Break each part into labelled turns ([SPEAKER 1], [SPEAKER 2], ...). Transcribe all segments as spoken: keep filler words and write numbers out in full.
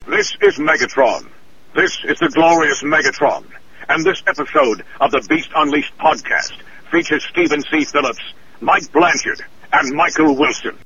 [SPEAKER 1] This is Megatron. This is the glorious Megatron. And this episode of the Beast Unleashed podcast features Stephen C. Phillips, Mike Blanchard, and Michael Wilson.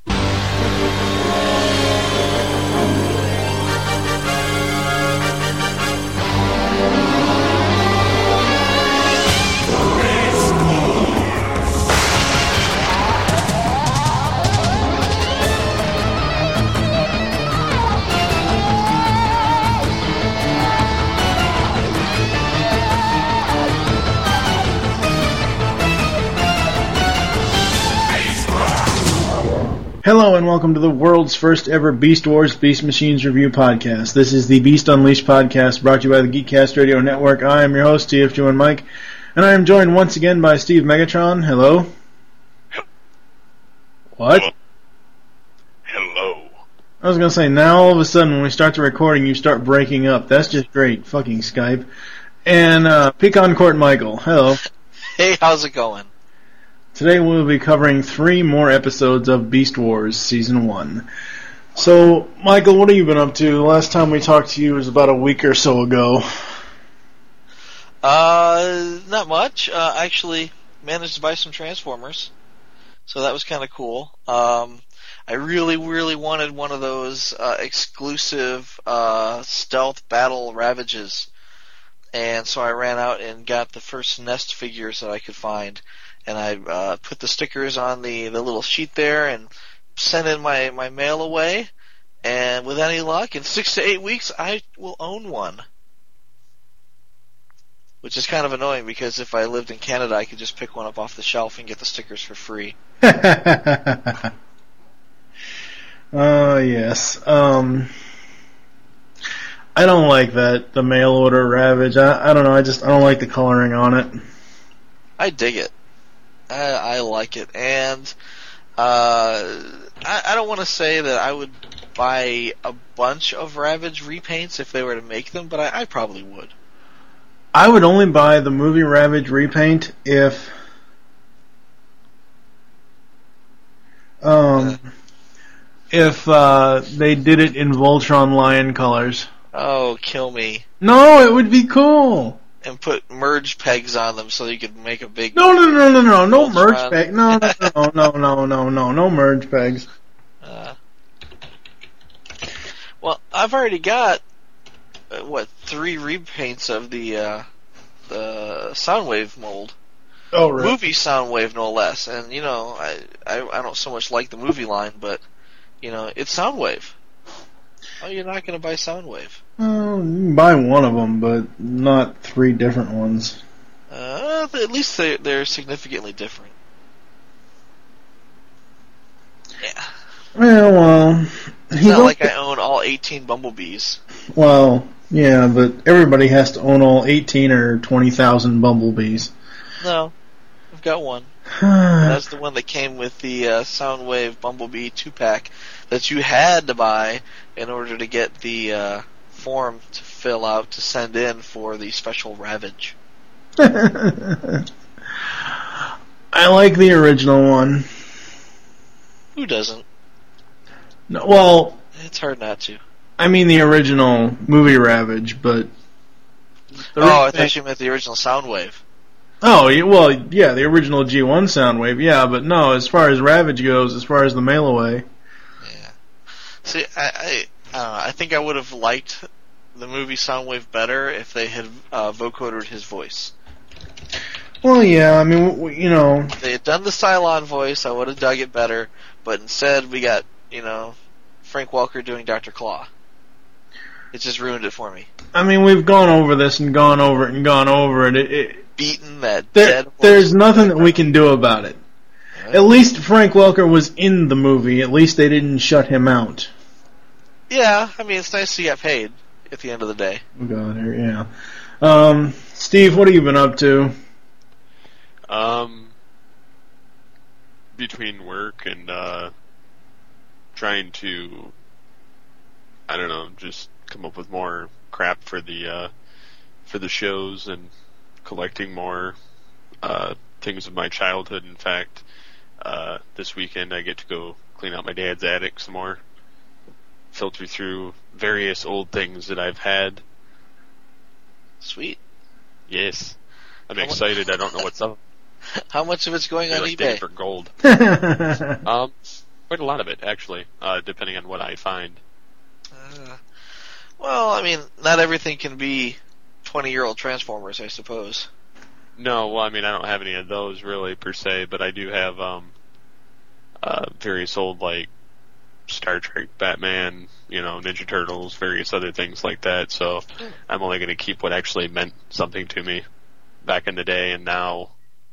[SPEAKER 2] Hello and welcome to the world's first ever Beast Wars Beast Machines review podcast. This is the Beast Unleashed podcast brought to you by the Geekcast Radio Network. I am your host, T F two and Mike, and I am joined once again by Steve Megatron. Hello. What?
[SPEAKER 3] Hello.
[SPEAKER 2] I was going to say, now all of a sudden when we start the recording you start breaking up. That's just great. Fucking Skype. And uh, Pecan Court Michael. Hello.
[SPEAKER 4] Hey, how's it going?
[SPEAKER 2] Today we'll be covering three more episodes of Beast Wars Season one. So, Michael, what have you been up to? The last time we talked to you was about a week or so ago.
[SPEAKER 4] Uh, not much. Uh, I actually managed to buy some Transformers, so that was kind of cool. Um, I really, really wanted one of those uh, exclusive uh, stealth battle Ravages, and so I ran out and got the first Nest figures that I could find. And I uh, put the stickers on the, the little sheet there and sent in my, my mail away. And with any luck, in six to eight weeks, I will own one. Which is kind of annoying because if I lived in Canada, I could just pick one up off the shelf and get the stickers for free.
[SPEAKER 2] Oh, uh, yes. Um, I don't like that, the mail order Ravage. I, I don't know, I just I don't like the coloring on it.
[SPEAKER 4] I dig it. I, I like it, and uh, I, I don't want to say that I would buy a bunch of Ravage repaints if they were to make them, but I, I probably would.
[SPEAKER 2] I would only buy the movie Ravage repaint if um, uh, if uh, they did it in Voltron Lion colors.
[SPEAKER 4] Oh, kill me.
[SPEAKER 2] No, it would be cool.
[SPEAKER 4] And put merge pegs on them so you could make a big...
[SPEAKER 2] No, no, no, no, no, no merge pegs. No, no, no, no, no, no, no, no merge pegs.
[SPEAKER 4] Uh, well, I've already got, uh, what, three repaints of the, uh, the Soundwave mold.
[SPEAKER 2] Oh, really?
[SPEAKER 4] Movie Soundwave, no less. And, you know, I, I, I don't so much like the movie line, but, you know, it's Soundwave. Oh, you're not going to buy Soundwave?
[SPEAKER 2] Uh, you can buy one of them, but not three different ones.
[SPEAKER 4] Uh, at least they're, they're significantly different. Yeah.
[SPEAKER 2] Yeah, well...
[SPEAKER 4] It's not like I own all eighteen Bumblebees.
[SPEAKER 2] Well, yeah, but everybody has to own all eighteen or twenty thousand Bumblebees.
[SPEAKER 4] No, I've got one. That's the one that came with the uh, Soundwave Bumblebee two-pack that you had to buy in order to get the uh, form to fill out to send in for the special Ravage.
[SPEAKER 2] I like the original one.
[SPEAKER 4] Who doesn't?
[SPEAKER 2] No, well...
[SPEAKER 4] It's hard not to.
[SPEAKER 2] I mean the original movie Ravage, but...
[SPEAKER 4] Oh, I thought you meant the original Soundwave.
[SPEAKER 2] Oh, well, yeah, the original G one Soundwave, yeah, but no, as far as Ravage goes, as far as the mail-away...
[SPEAKER 4] Yeah. See, I, I, I don't know, I think I would have liked the movie Soundwave better if they had uh, vocoded his voice.
[SPEAKER 2] Well, yeah, I mean, w- you know...
[SPEAKER 4] If they had done the Cylon voice, I would have dug it better, but instead we got, you know, Frank Welker doing Doctor Claw. It just ruined it for me.
[SPEAKER 2] I mean, we've gone over this and gone over it and gone over it. it, it
[SPEAKER 4] Beaten that
[SPEAKER 2] there,
[SPEAKER 4] dead horse.
[SPEAKER 2] There's nothing that we can do about it. Right. At least Frank Welker was in the movie. At least they didn't shut him out.
[SPEAKER 4] Yeah, I mean, it's nice he got paid at the end of the day.
[SPEAKER 2] Oh, God, yeah. Um, Steve, what have you been up to?
[SPEAKER 3] Um, between work and uh, trying to, I don't know, just come up with more crap for the uh, for the shows and collecting more uh, things of my childhood. In fact, uh, this weekend I get to go clean out my dad's attic some more, filter through various old things that I've had.
[SPEAKER 4] Sweet.
[SPEAKER 3] Yes. I'm
[SPEAKER 4] How
[SPEAKER 3] excited. I don't know what's up.
[SPEAKER 4] How much of it's going
[SPEAKER 3] They're
[SPEAKER 4] on
[SPEAKER 3] like
[SPEAKER 4] eBay?
[SPEAKER 3] digging for gold. um, quite a lot of it, actually, uh, depending on what I find.
[SPEAKER 4] Uh, well, I mean, not everything can be twenty-year-old Transformers, I suppose.
[SPEAKER 3] No, well, I mean, I don't have any of those really per se, but I do have um, uh, various old like Star Trek, Batman, you know, Ninja Turtles, various other things like that. So I'm only going to keep what actually meant something to me back in the day, and now.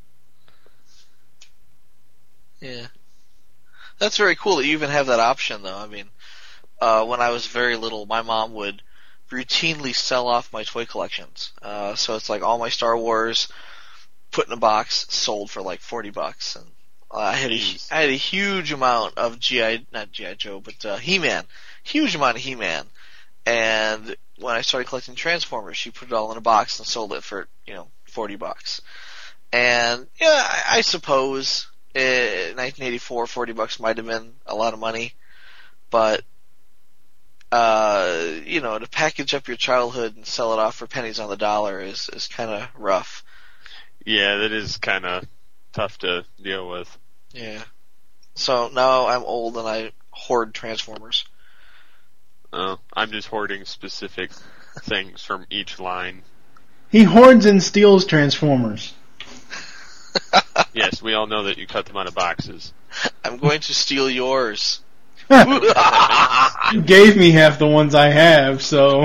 [SPEAKER 4] Yeah, that's very cool that you even have that option, though. I mean, uh, when I was very little, my mom would routinely sell off my toy collections. Uh, so it's like all my Star Wars put in a box, sold for like forty bucks, and uh, I had a, I had a huge amount of G I, not G I Joe, but uh, He-Man, huge amount of He-Man. And when I started collecting Transformers, she put it all in a box and sold it for, you know, forty bucks. And yeah, I, I suppose in nineteen eighty-four, forty bucks might have been a lot of money, but uh, you know, to package up your childhood and sell it off for pennies on the dollar is is kind of rough.
[SPEAKER 3] Yeah, that is kind of tough to deal with.
[SPEAKER 4] Yeah. So now I'm old and I hoard Transformers.
[SPEAKER 3] Uh, I'm just hoarding specific things from each line.
[SPEAKER 2] He hoards and steals Transformers.
[SPEAKER 3] Yes, we all know that you cut them out of boxes.
[SPEAKER 4] I'm going to steal yours.
[SPEAKER 2] You gave me half the ones I have, so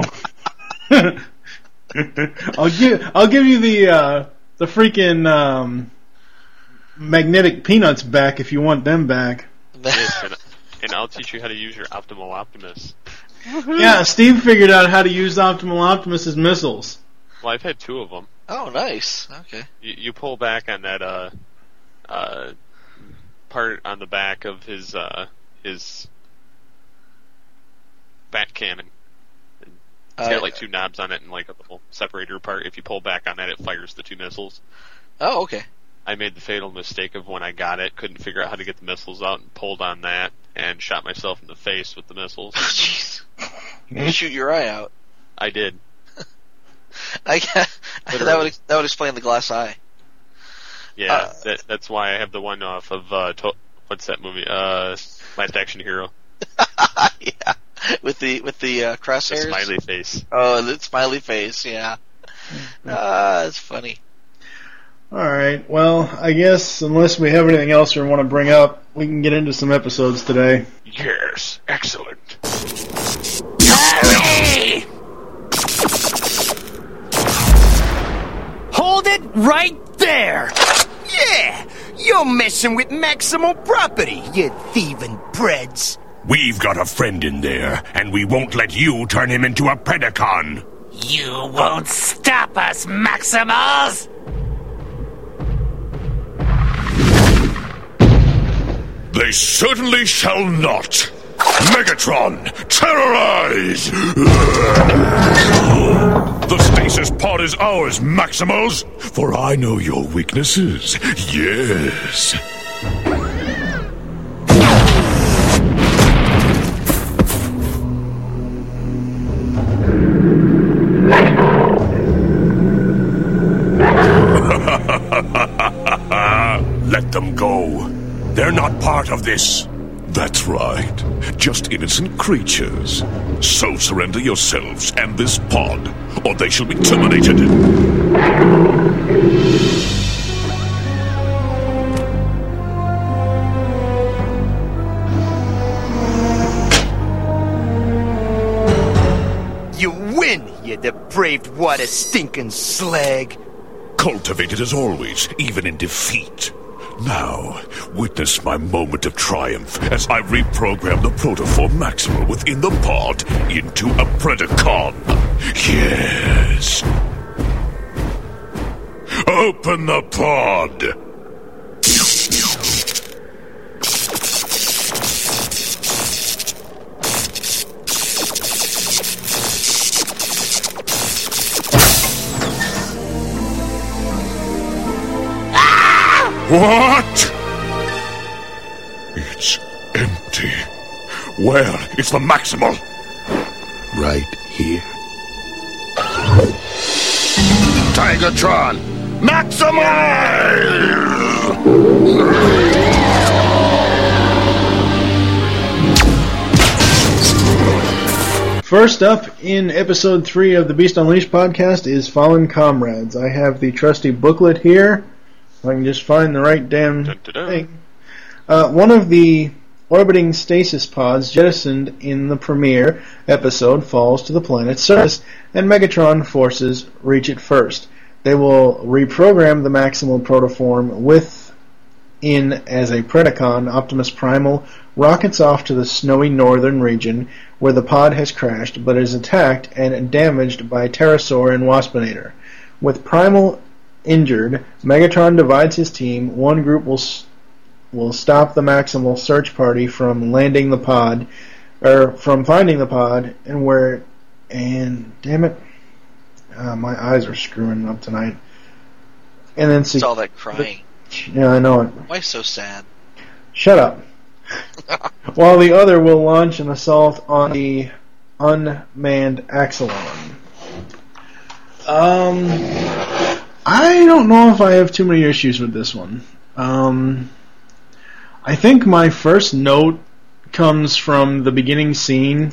[SPEAKER 2] I'll give I'll give you the uh, the freaking um, magnetic peanuts back if you want them back.
[SPEAKER 3] Yes, and, and I'll teach you how to use your Optimal Optimus.
[SPEAKER 2] Yeah, Steve figured out how to use Optimal Optimus's missiles.
[SPEAKER 3] Well, I've had two of them.
[SPEAKER 4] Oh, nice. Okay.
[SPEAKER 3] You, you pull back on that uh, uh, part on the back of his uh, his bat cannon. It's got
[SPEAKER 4] Uh,
[SPEAKER 3] like two knobs on it and like a little separator part. If you pull back on that, it fires the two missiles.
[SPEAKER 4] Oh, okay.
[SPEAKER 3] I made the fatal mistake of when I got it, couldn't figure out how to get the missiles out, and pulled on that and shot myself in the face with the missiles.
[SPEAKER 4] Jeez. You shoot your eye out.
[SPEAKER 3] I did.
[SPEAKER 4] I that would that would explain the glass eye.
[SPEAKER 3] Yeah,
[SPEAKER 4] Uh,
[SPEAKER 3] that, that's why I have the one off of uh, to- what's that movie? Uh, Last Action Hero.
[SPEAKER 4] Yeah, with the with the uh,
[SPEAKER 3] The
[SPEAKER 4] crosshairs.
[SPEAKER 3] smiley face.
[SPEAKER 4] Oh, the smiley face. Yeah. Ah, that's funny.
[SPEAKER 2] Alright, well, I guess unless we have anything else we want to bring up, we can get into some episodes today.
[SPEAKER 3] Yes, excellent.
[SPEAKER 5] Hurry! Hold it right there! Yeah! You're messing with Maximal property, you thieving breads.
[SPEAKER 6] We've got a friend in there, and we won't let you turn him into a Predacon.
[SPEAKER 5] You won't stop us, Maximals!
[SPEAKER 6] They certainly shall not. Megatron, terrorize! The stasis pod is ours, Maximals, for I know your weaknesses. Yes. Let them go. They're not part of this. That's right. Just innocent creatures. So surrender yourselves and this pod, or they shall be terminated.
[SPEAKER 5] You win, you depraved water stinking slag.
[SPEAKER 6] Cultivated as always, even in defeat. Now, witness my moment of triumph as I reprogram the Protoform Maximal within the pod into a Predacon. Yes. Open the pod. What? It's empty. Where is the Maximal?
[SPEAKER 7] right here.
[SPEAKER 6] Tigatron, maximize!
[SPEAKER 2] First up in episode three of the Beast Unleashed podcast is Fallen Comrades. I have the trusty booklet here. If I can just find the right damn
[SPEAKER 3] Dun, dun, dun.
[SPEAKER 2] thing. Uh, one of the orbiting stasis pods jettisoned in the premiere episode falls to the planet's surface, and Megatron forces reach it first. They will reprogram the Maximal protoform within as a Predacon. Optimus Primal rockets off to the snowy northern region where the pod has crashed, but is attacked and damaged by Pterosaur and Waspinator. With Primal injured, Megatron divides his team. One group will will stop the Maximal search party from landing the pod, or from finding the pod, and where, and damn it, uh, my eyes are screwing up tonight. And then
[SPEAKER 4] It's all that crying.
[SPEAKER 2] Yeah, I know it.
[SPEAKER 4] Why so sad?
[SPEAKER 2] Shut up. While the other will launch an assault on the unmanned Axelon. Um, I don't know if I have too many issues with this one. Um, I think my first note comes from the beginning scene.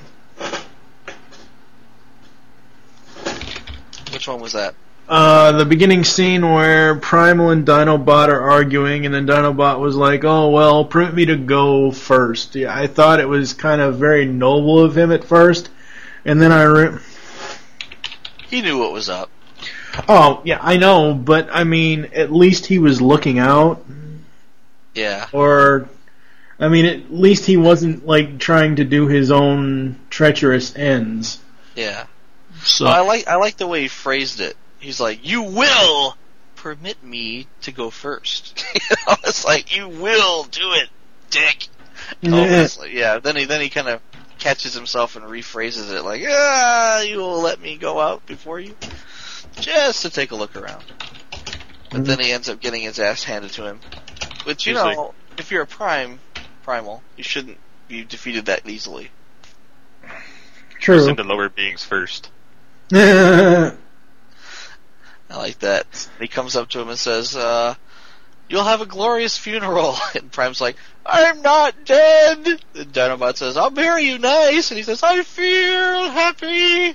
[SPEAKER 4] Which one was that?
[SPEAKER 2] Uh, the beginning scene where Primal and Dinobot are arguing, and then Dinobot was like, oh, well, permit me to go first. Yeah, I thought it was kind of very noble of him at first, and then I... Re-
[SPEAKER 4] He knew what was up.
[SPEAKER 2] oh, yeah, I know, but, I mean, at least he was looking out,
[SPEAKER 4] Yeah.
[SPEAKER 2] or... I mean, at least he wasn't, like, trying to do his own treacherous ends.
[SPEAKER 4] Yeah.
[SPEAKER 2] So
[SPEAKER 4] Well, I like I like the way he phrased it. He's like, "You will permit me to go first." You know, it's like, "You will do it, dick."
[SPEAKER 2] Yeah.
[SPEAKER 4] Obviously, yeah. Then he then he kind of catches himself and rephrases it like, "Ah, you will let me go out before you, just to take a look around." But
[SPEAKER 2] Mhm.
[SPEAKER 4] then he ends up getting his ass handed to him. Which, you
[SPEAKER 3] He's
[SPEAKER 4] know,
[SPEAKER 3] like-
[SPEAKER 4] if you're a prime primal, you shouldn't be defeated that easily.
[SPEAKER 2] True.
[SPEAKER 3] Send the lower beings first.
[SPEAKER 4] I like that. He comes up to him and says, uh, "You'll have a glorious funeral." And Prime's like, "I'm not dead." And Dinobot says, "I'll bury you nice." And he says, "I feel happy."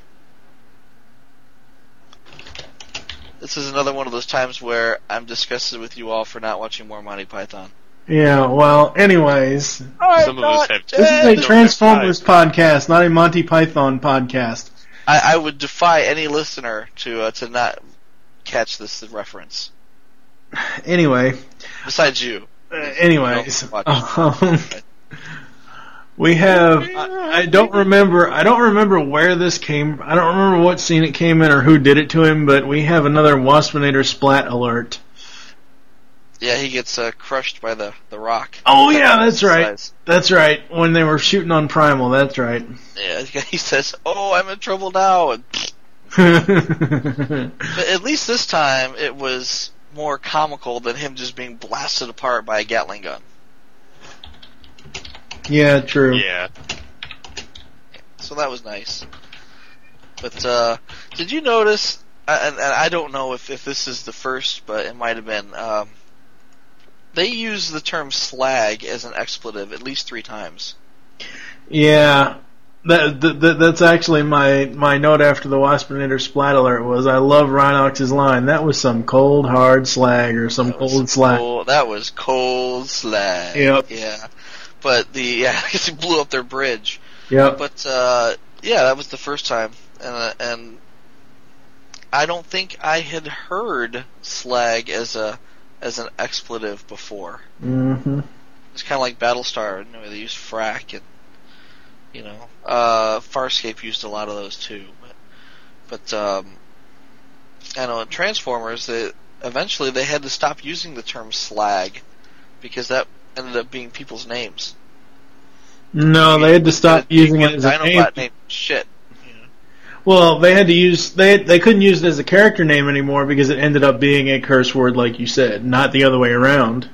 [SPEAKER 4] This is another one of those times where I'm disgusted with you all for not watching more Monty Python.
[SPEAKER 2] Yeah, well, anyways,
[SPEAKER 4] I'm
[SPEAKER 3] Some of us
[SPEAKER 4] not
[SPEAKER 3] have-
[SPEAKER 2] this is
[SPEAKER 4] dead.
[SPEAKER 2] a Transformers podcast, not a Monty Python podcast.
[SPEAKER 4] I, I would defy any listener to uh, to not catch this reference.
[SPEAKER 2] Anyway,
[SPEAKER 4] Besides you.
[SPEAKER 2] uh, anyways,
[SPEAKER 4] You don't watch
[SPEAKER 2] um, we have. I, I don't remember. I don't remember where this came. I don't remember what scene it came in or who did it to him. But we have another Waspinator splat alert.
[SPEAKER 4] Yeah, he gets uh, crushed by the, the rock.
[SPEAKER 2] Oh yeah, that's right.
[SPEAKER 4] Size.
[SPEAKER 2] That's right. When they were shooting on Primal, that's right.
[SPEAKER 4] Yeah, he says, "Oh, I'm in trouble now." And, but at least this time, it was more comical than him just being blasted apart by a Gatling gun.
[SPEAKER 2] Yeah, true.
[SPEAKER 3] Yeah.
[SPEAKER 4] So that was nice. But uh, did you notice? And, and I don't know if, if this is the first, but it might have been. Um, they use the term slag as an expletive at least three times.
[SPEAKER 2] Yeah, that, that that's actually my my note after the Waspinator splat alert was I love Rhinox's line. That was some cold hard slag or some
[SPEAKER 4] That was
[SPEAKER 2] cold slag.
[SPEAKER 4] Cold, that was cold slag.
[SPEAKER 2] Yep.
[SPEAKER 4] Yeah. But the yeah, I guess he blew up their bridge.
[SPEAKER 2] Yep.
[SPEAKER 4] But uh, yeah, that was the first time, and uh, and I don't think I had heard slag as a as an expletive before.
[SPEAKER 2] Mm-hmm.
[SPEAKER 4] It's kind of like Battlestar. You know, they used frack, and you know, uh, Farscape used a lot of those too. But, but um, I know in Transformers, they eventually they had to stop using the term slag because that ended up being people's names.
[SPEAKER 2] No, they had to stop using it as a name.
[SPEAKER 4] Dinobot named shit.
[SPEAKER 2] Well, they had to use they they couldn't use it as a character name anymore because it ended up being a curse word, like you said, not the other way around.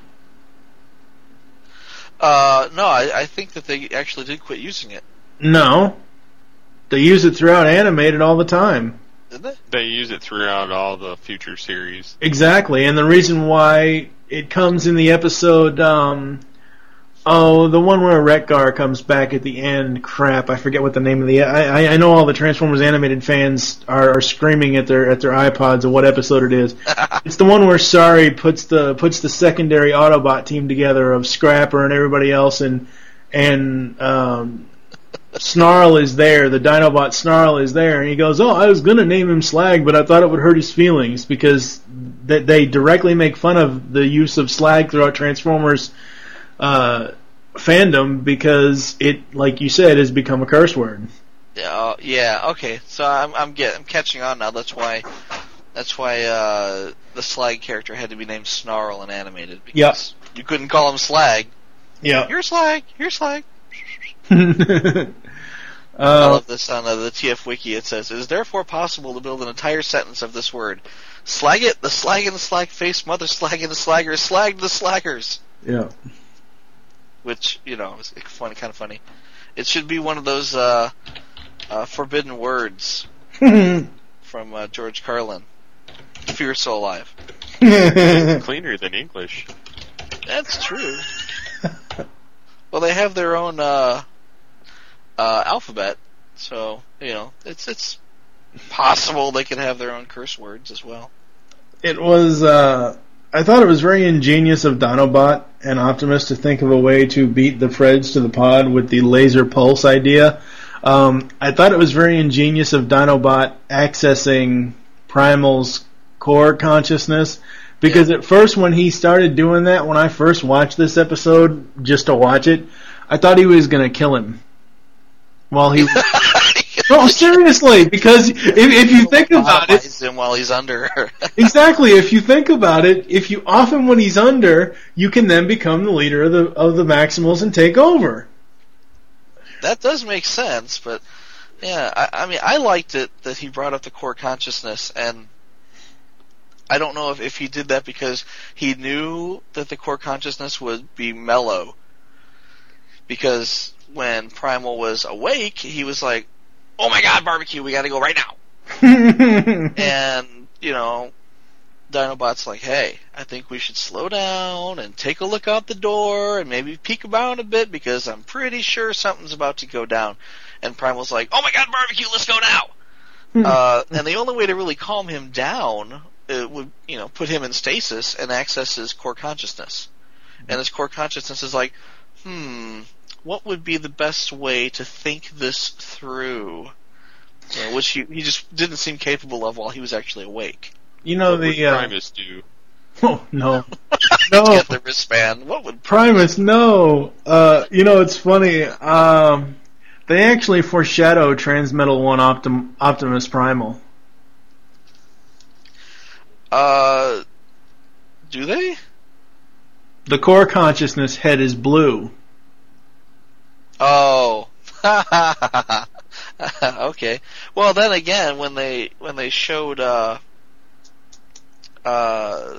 [SPEAKER 4] Uh, no, I, I think that they actually did quit using it.
[SPEAKER 2] No, They use it throughout animated all the time.
[SPEAKER 4] Did they?
[SPEAKER 3] They use it throughout all the future series.
[SPEAKER 2] Exactly, and the reason why it comes in the episode, um, oh, the one where Wreck-Gar comes back at the end. Crap, I forget what the name of the. I I know all the Transformers animated fans are, are screaming at their at their iPods of what episode it is. It's the one where Sari puts the puts the secondary Autobot team together of Scrapper and everybody else, and and um, Snarl is there. The Dinobot Snarl is there, and he goes, "Oh, I was gonna name him Slag, but I thought it would hurt his feelings," because that they directly make fun of the use of Slag throughout Transformers uh, fandom, because it, like you said, has become a curse word.
[SPEAKER 4] Yeah, uh, yeah. Okay, so I'm I'm get I'm catching on now. That's why that's why uh, the Slag character had to be named Snarl and animated. Because
[SPEAKER 2] Yep.
[SPEAKER 4] you couldn't call him Slag.
[SPEAKER 2] Yeah.
[SPEAKER 4] You're Slag. You're Slag. I
[SPEAKER 2] uh,
[SPEAKER 4] love this on uh, the T F Wiki. It says, "It is therefore possible to build an entire sentence of this word. Slag it, the slag and the slag face, mother slag and the slaggers, slag the slaggers."
[SPEAKER 2] yeah.
[SPEAKER 4] Which, you know, is funny, kind of funny. It should be one of those uh, uh, forbidden words from uh, George Carlin. If you were still alive.
[SPEAKER 3] Cleaner than English.
[SPEAKER 4] That's true. Well, they have their own uh, uh, alphabet, so, you know, it's it's possible they could have their own curse words as well.
[SPEAKER 2] It was, uh, I thought it was very ingenious of Dinobot and Optimus to think of a way to beat the Preds to the pod with the laser pulse idea. Um, I thought it was very ingenious of Dinobot accessing Primal's core consciousness, because
[SPEAKER 4] Yeah.
[SPEAKER 2] at first when he started doing that, when I first watched this episode, just to watch it, I thought he was going to kill him. While he... No, seriously, because if, if you think about it...
[SPEAKER 4] Lobotomize him while he's under.
[SPEAKER 2] Exactly. If you think about it, if you off him when he's under, you can then become the leader of the of the Maximals and take over.
[SPEAKER 4] That does make sense, but yeah, I, I mean, I liked it that he brought up the core consciousness, and I don't know if, if he did that because he knew that the core consciousness would be mellow. Because when Primal was awake, he was like, "Oh my God, barbecue! We got to go right now." And, you know, Dinobot's like, "Hey, I think we should slow down and take a look out the door and maybe peek around a bit because I'm pretty sure something's about to go down." And Primal's like, "Oh my God, barbecue! Let's go now!" uh, and the only way to really calm him down uh, would, you know, put him in stasis and access his core consciousness. And his core consciousness is like, hmm, what would be the best way to think this through? You know, which he, he just didn't seem capable of while he was actually awake.
[SPEAKER 2] You know
[SPEAKER 3] What would
[SPEAKER 2] the uh,
[SPEAKER 3] Primus do?
[SPEAKER 2] oh no,
[SPEAKER 4] Let's
[SPEAKER 2] no
[SPEAKER 4] get the wristband. What would
[SPEAKER 2] Primus, no. Uh, you know it's funny. Um, they actually foreshadow Transmetal One Optim- Optimus Primal.
[SPEAKER 4] Uh, do they?
[SPEAKER 2] The core consciousness head is blue.
[SPEAKER 4] Oh. Okay. Well, then again, when they when they showed uh, uh,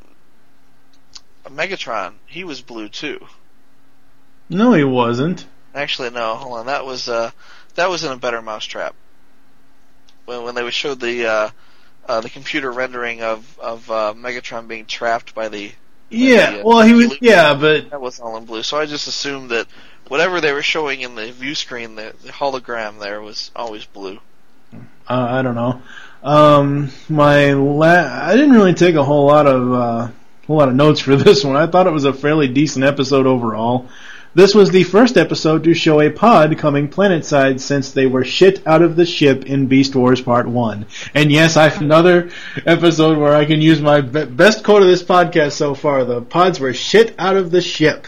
[SPEAKER 4] Megatron, he was blue too.
[SPEAKER 2] No, he wasn't.
[SPEAKER 4] Actually, no. Hold on. That was uh, that was in a Better Mousetrap. When when they showed the uh, uh, the computer rendering of of uh, Megatron being trapped by the
[SPEAKER 2] Yeah,
[SPEAKER 4] the, uh,
[SPEAKER 2] well, he was.
[SPEAKER 4] loop,
[SPEAKER 2] Yeah, but
[SPEAKER 4] that was all in blue. So I just assumed that whatever they were showing in the view screen, the, the hologram there was always blue.
[SPEAKER 2] uh, I don't know. Um, my la- I didn't really take a whole lot of uh, whole lot of notes for this one. I thought it was a fairly decent episode overall. This was the first episode to show a pod coming planetside since they were shit out of the ship in Beast Wars Part one. And yes, I have another episode where I can use my be- best quote of this podcast so far. The pods were shit out of the ship.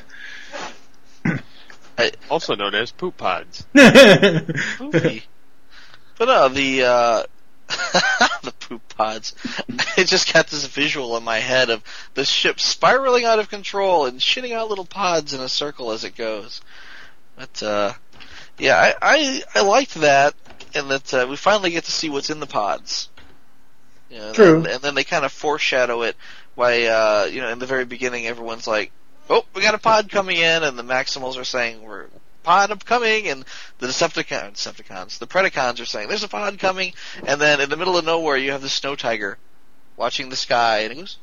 [SPEAKER 3] Also known as poop pods.
[SPEAKER 4] Poopy. But uh, the uh, the poop pods. I just got this visual in my head of the ship spiraling out of control and shitting out little pods in a circle as it goes. But uh, yeah, I, I I liked that, and that uh, we finally get to see what's in the pods. You know,
[SPEAKER 2] True.
[SPEAKER 4] And, and then they kind of foreshadow it by uh, you know, in the very beginning, everyone's like, "Oh, we got a pod coming in," and the Maximals are saying, "We're pod coming, and the Decepticons, Decepticons, the Predacons are saying, there's a pod coming, and then in the middle of nowhere you have the Snow Tiger watching the sky, and it goes...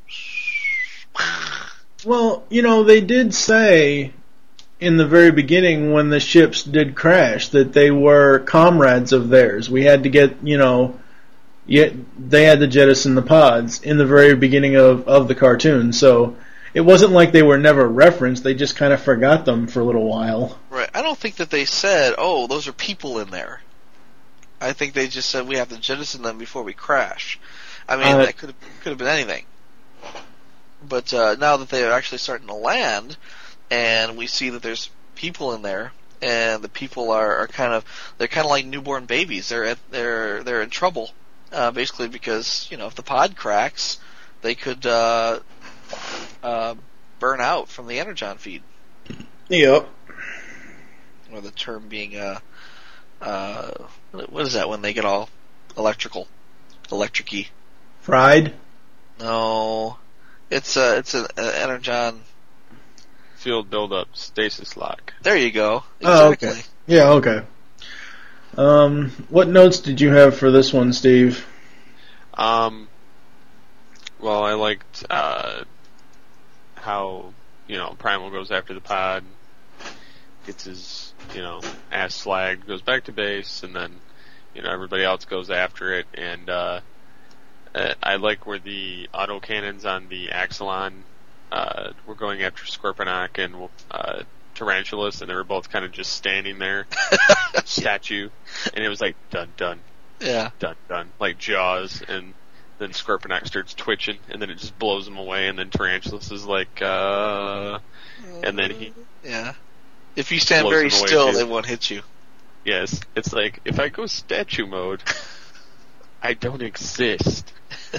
[SPEAKER 2] Well, you know, they did say in the very beginning when the ships did crash that they were comrades of theirs. We had to get, you know, yet they had to jettison the pods in the very beginning of, of the cartoon. So it wasn't like they were never referenced. They just kind of forgot them for a little while.
[SPEAKER 4] Right. I don't think that they said, oh, those are people in there. I think they just said we have to jettison them before we crash. I mean, uh, that could have, could have been anything. But uh, now that they are actually starting to land, and we see that there's people in there, and the people are, are kind of they're kind of like newborn babies. They're at, they're they're in trouble, uh, basically because you know if the pod cracks, they could uh, uh, burn out from the energon feed.
[SPEAKER 2] Yep.
[SPEAKER 4] Or the term being uh, uh, what is that when they get all electrical, electric-y?
[SPEAKER 2] Fried?
[SPEAKER 4] No. It's a, it's an energon...
[SPEAKER 3] Field buildup, stasis lock.
[SPEAKER 4] There you go. Exactly.
[SPEAKER 2] Oh, okay. Yeah, okay. Um, what notes did you have for this one, Steve?
[SPEAKER 3] Um, well, I liked, uh, how, you know, Primal goes after the pod, gets his, you know, ass slagged, goes back to base, and then, you know, everybody else goes after it, and, uh, I like where the autocannons on the Axelon uh, were going after Scorponok and uh, Tarantulas, and they were both kind of just standing there, statue, and it was like, dun, dun,
[SPEAKER 4] yeah,
[SPEAKER 3] dun, dun, like Jaws, and then Scorponok starts twitching, and then it just blows him away, and then Tarantulas is like, uh, and then he...
[SPEAKER 4] Yeah. If you stand very still, they won't hit you.
[SPEAKER 3] Yes, it's like, if I go statue mode, I don't exist.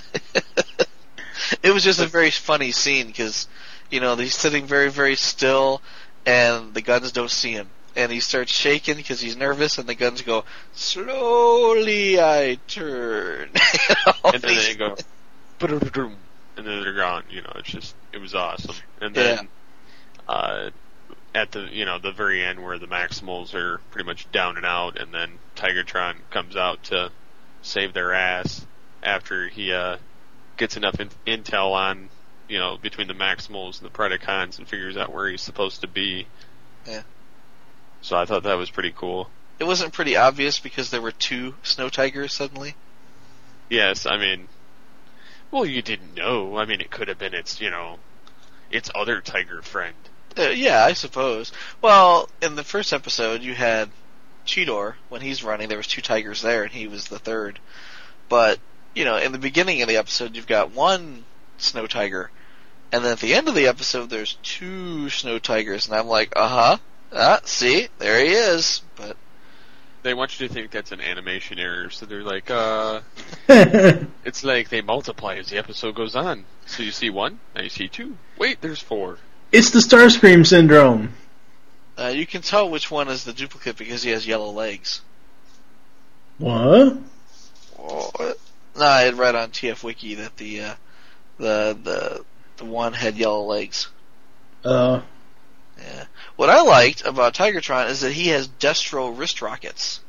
[SPEAKER 4] It was just a very funny scene because, you know, he's sitting very, very still and the guns don't see him. And he starts shaking because he's nervous and the guns go, slowly I turn. You know,
[SPEAKER 3] and then they go, and then they're gone. You know, it's just, it was awesome. And then, yeah. uh, at the, you know, the very end where the Maximals are pretty much down and out and then Tigertron comes out to save their ass after he uh, gets enough in- intel on, you know, between the Maximals and the Predacons and figures out where he's supposed to be.
[SPEAKER 4] Yeah.
[SPEAKER 3] So I thought that was pretty cool.
[SPEAKER 4] It wasn't pretty obvious because there were two Snow Tigers suddenly?
[SPEAKER 3] Yes, I mean, well, you didn't know. I mean, it could have been its, you know, its other tiger friend.
[SPEAKER 4] Uh, yeah, I suppose. Well, in the first episode, you had Cheetor. When he's running, there was two tigers there, and he was the third. But, you know, in the beginning of the episode, you've got one Snow Tiger, and then at the end of the episode, there's two Snow Tigers, and I'm like, uh-huh, ah, see, there he is, but...
[SPEAKER 3] They want you to think that's an animation error, so they're like, uh... it's like they multiply as the episode goes on. So you see one, now you see two. Wait, there's four.
[SPEAKER 2] It's the Starscream syndrome.
[SPEAKER 4] Uh, you can tell which one is the duplicate because he has yellow legs.
[SPEAKER 2] What?
[SPEAKER 4] Oh, no, I had read on T F Wiki that the uh, the the the one had yellow legs.
[SPEAKER 2] Uh.
[SPEAKER 4] Yeah. What I liked about Tigertron is that he has Destro wrist rockets.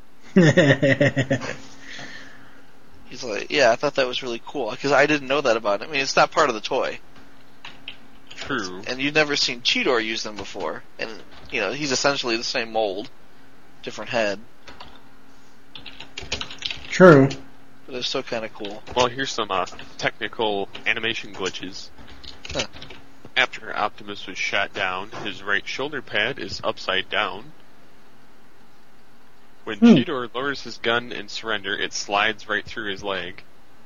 [SPEAKER 4] He's like, yeah, I thought that was really cool because I didn't know that about him. I mean, it's not part of the toy.
[SPEAKER 3] True.
[SPEAKER 4] And you've never seen Cheetor use them before, and you know he's essentially the same mold, different head.
[SPEAKER 2] True.
[SPEAKER 4] But it's still kind of cool.
[SPEAKER 3] Well, here's some uh, technical animation glitches.
[SPEAKER 4] Huh.
[SPEAKER 3] After Optimus was shot down, his right shoulder pad is upside down. When hmm. Cheetor lowers his gun and surrender, it slides right through his leg.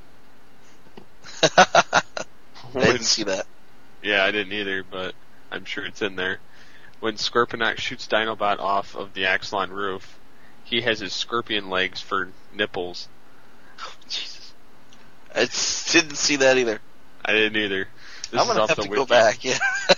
[SPEAKER 4] I didn't see that.
[SPEAKER 3] Yeah, I didn't either, but I'm sure it's in there. When Scorponok shoots Dinobot off of the Axelon roof, he has his scorpion legs for nipples.
[SPEAKER 4] Oh, Jesus. I didn't see that either.
[SPEAKER 3] I didn't either. This
[SPEAKER 4] I'm gonna have to
[SPEAKER 3] wiki.
[SPEAKER 4] go back, yeah.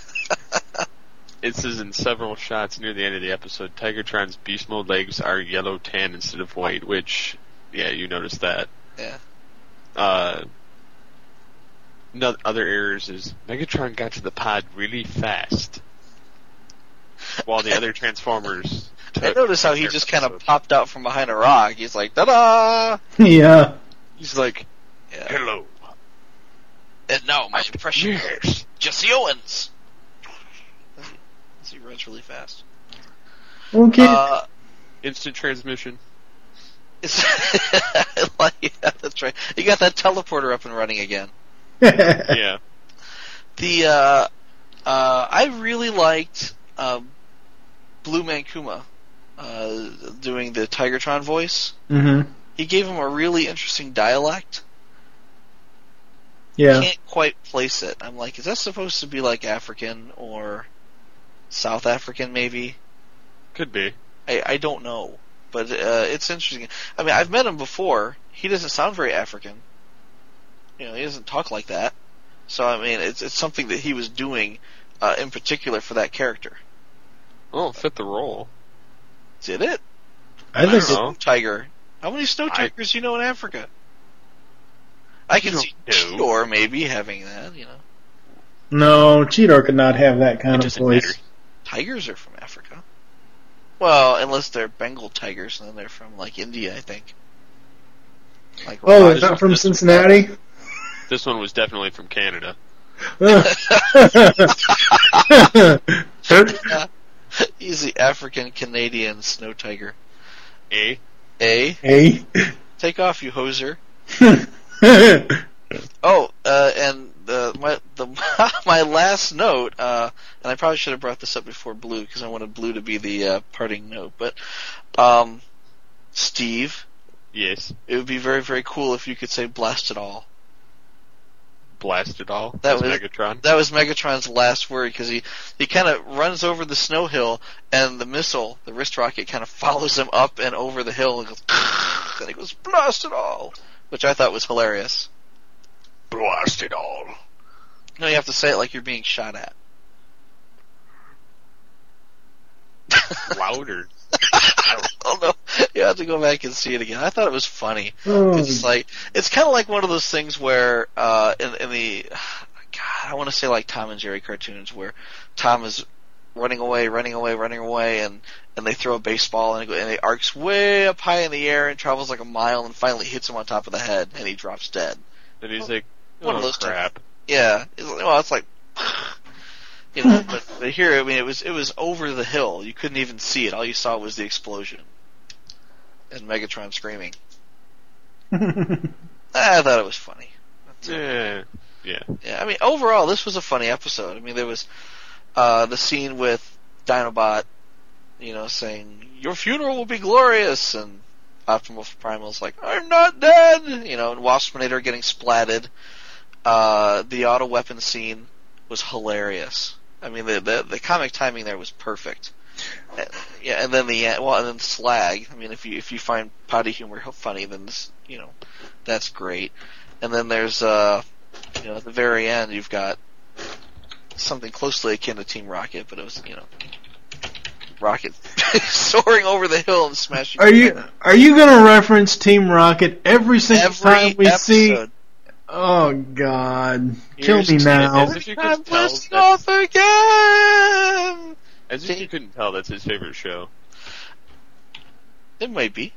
[SPEAKER 3] It says in several shots near the end of the episode, Tigertron's beast mode legs are yellow tan instead of white, which, yeah, you noticed that.
[SPEAKER 4] Yeah.
[SPEAKER 3] Uh, no, other errors is Megatron got to the pod really fast, while the other Transformers
[SPEAKER 4] I noticed how he just kind of popped out from behind a rock. He's like, ta-da!
[SPEAKER 2] Yeah.
[SPEAKER 3] He's like,
[SPEAKER 4] Yeah.
[SPEAKER 3] hello.
[SPEAKER 4] And now my impression
[SPEAKER 3] Yes.
[SPEAKER 4] of Jesse Owens. As he runs really fast.
[SPEAKER 2] Okay.
[SPEAKER 4] Uh,
[SPEAKER 3] Instant transmission.
[SPEAKER 4] it's like, yeah, that's right. You got that teleporter up and running again.
[SPEAKER 3] Yeah.
[SPEAKER 4] The uh, uh, I really liked uh, Blue Mankuma uh, doing the Tigertron voice.
[SPEAKER 2] Mm-hmm.
[SPEAKER 4] He gave him a really interesting dialect.
[SPEAKER 2] Yeah.
[SPEAKER 4] Can't quite place it. I'm like, is that supposed to be like African or South African maybe?
[SPEAKER 3] Could be.
[SPEAKER 4] I, I don't know. But uh, it's interesting. I mean, I've met him before. He doesn't sound very African. You know, he doesn't talk like that. So, I mean, it's it's something that he was doing uh, in particular for that character.
[SPEAKER 3] Well, it fit the role.
[SPEAKER 4] Did it?
[SPEAKER 2] I think
[SPEAKER 3] don't know.
[SPEAKER 4] Snow Tiger. How many snow
[SPEAKER 3] I-
[SPEAKER 4] tigers do you know in Africa? I can
[SPEAKER 3] You
[SPEAKER 4] see
[SPEAKER 3] don't know.
[SPEAKER 4] Cheetor maybe having that, you know.
[SPEAKER 2] no, Cheetor could not have that kind
[SPEAKER 3] It
[SPEAKER 2] of
[SPEAKER 3] doesn't
[SPEAKER 2] voice.
[SPEAKER 3] matter.
[SPEAKER 4] Tigers are from Africa. Well, unless they're Bengal tigers, and then they're from, like, India, I think. Like,
[SPEAKER 2] Oh,
[SPEAKER 4] Raj-
[SPEAKER 2] they're not from
[SPEAKER 3] this-
[SPEAKER 2] Cincinnati?
[SPEAKER 3] This one was definitely from Canada.
[SPEAKER 4] He's the African-Canadian snow tiger.
[SPEAKER 3] Eh?
[SPEAKER 4] Eh?
[SPEAKER 2] Hey.
[SPEAKER 4] Take off, you hoser. Oh, uh, and the, my the my last note, uh, and I probably should have brought this up before Blue because I wanted Blue to be the uh, parting note. But um, Steve,
[SPEAKER 3] Yes.
[SPEAKER 4] it would be very very cool if you could say "blast it all."
[SPEAKER 3] Blast it all.
[SPEAKER 4] That
[SPEAKER 3] That's
[SPEAKER 4] was-
[SPEAKER 3] Megatron.
[SPEAKER 4] That was Megatron's last word because he he kind of runs over the snow hill and the missile, the wrist rocket, kind of follows him up and over the hill and goes and he goes "blast it all," which I thought was hilarious.
[SPEAKER 6] Blast it all.
[SPEAKER 4] No, you have to say it like you're being shot at.
[SPEAKER 3] Louder.
[SPEAKER 4] Oh no, you have to go back and see it again. I thought it was funny.
[SPEAKER 2] Oh,
[SPEAKER 4] It's like it's kind of like one of those things where uh, in, in the God, I want to say like Tom and Jerry cartoons where Tom is running away, running away, running away, and, and they throw a baseball and it, go, and it arcs way up high in the air and travels like a mile and finally hits him on top of the head and he drops dead.
[SPEAKER 3] And he's like,
[SPEAKER 4] One
[SPEAKER 3] oh
[SPEAKER 4] of those
[SPEAKER 3] crap.
[SPEAKER 4] Yeah, it's, well, it's like. You know, but, but here, I mean, it was it was over the hill. You couldn't even see it. All you saw was the explosion and Megatron screaming. I thought it was funny. That's it.
[SPEAKER 3] Yeah. Yeah.
[SPEAKER 4] Yeah, I mean, overall, this was a funny episode. I mean, there was uh, the scene with Dinobot, you know, saying, "Your funeral will be glorious," and Optimus Primal's like, "I'm not dead," you know, and Waspinator getting splatted. Uh, the auto weapon scene was hilarious. I mean, the, the the comic timing there was perfect. Uh, yeah, and then the well, and then Slag. I mean, if you if you find potty humor funny, then this, you know, that's great. And then there's uh, you know, at the very end, you've got something closely akin to Team Rocket, but it was, you know, Rocket soaring over the hill and smashing.
[SPEAKER 2] Are you are you gonna reference Team Rocket every single
[SPEAKER 4] every
[SPEAKER 2] time we
[SPEAKER 4] episode?
[SPEAKER 2] see? Oh God, kill
[SPEAKER 3] Here's
[SPEAKER 2] me
[SPEAKER 3] to-
[SPEAKER 2] now!
[SPEAKER 3] As if you
[SPEAKER 4] I'm
[SPEAKER 3] couldn't tell,
[SPEAKER 4] blasting
[SPEAKER 3] that's-
[SPEAKER 4] off again.
[SPEAKER 3] as if you couldn't tell that's his favorite show.
[SPEAKER 4] It might be.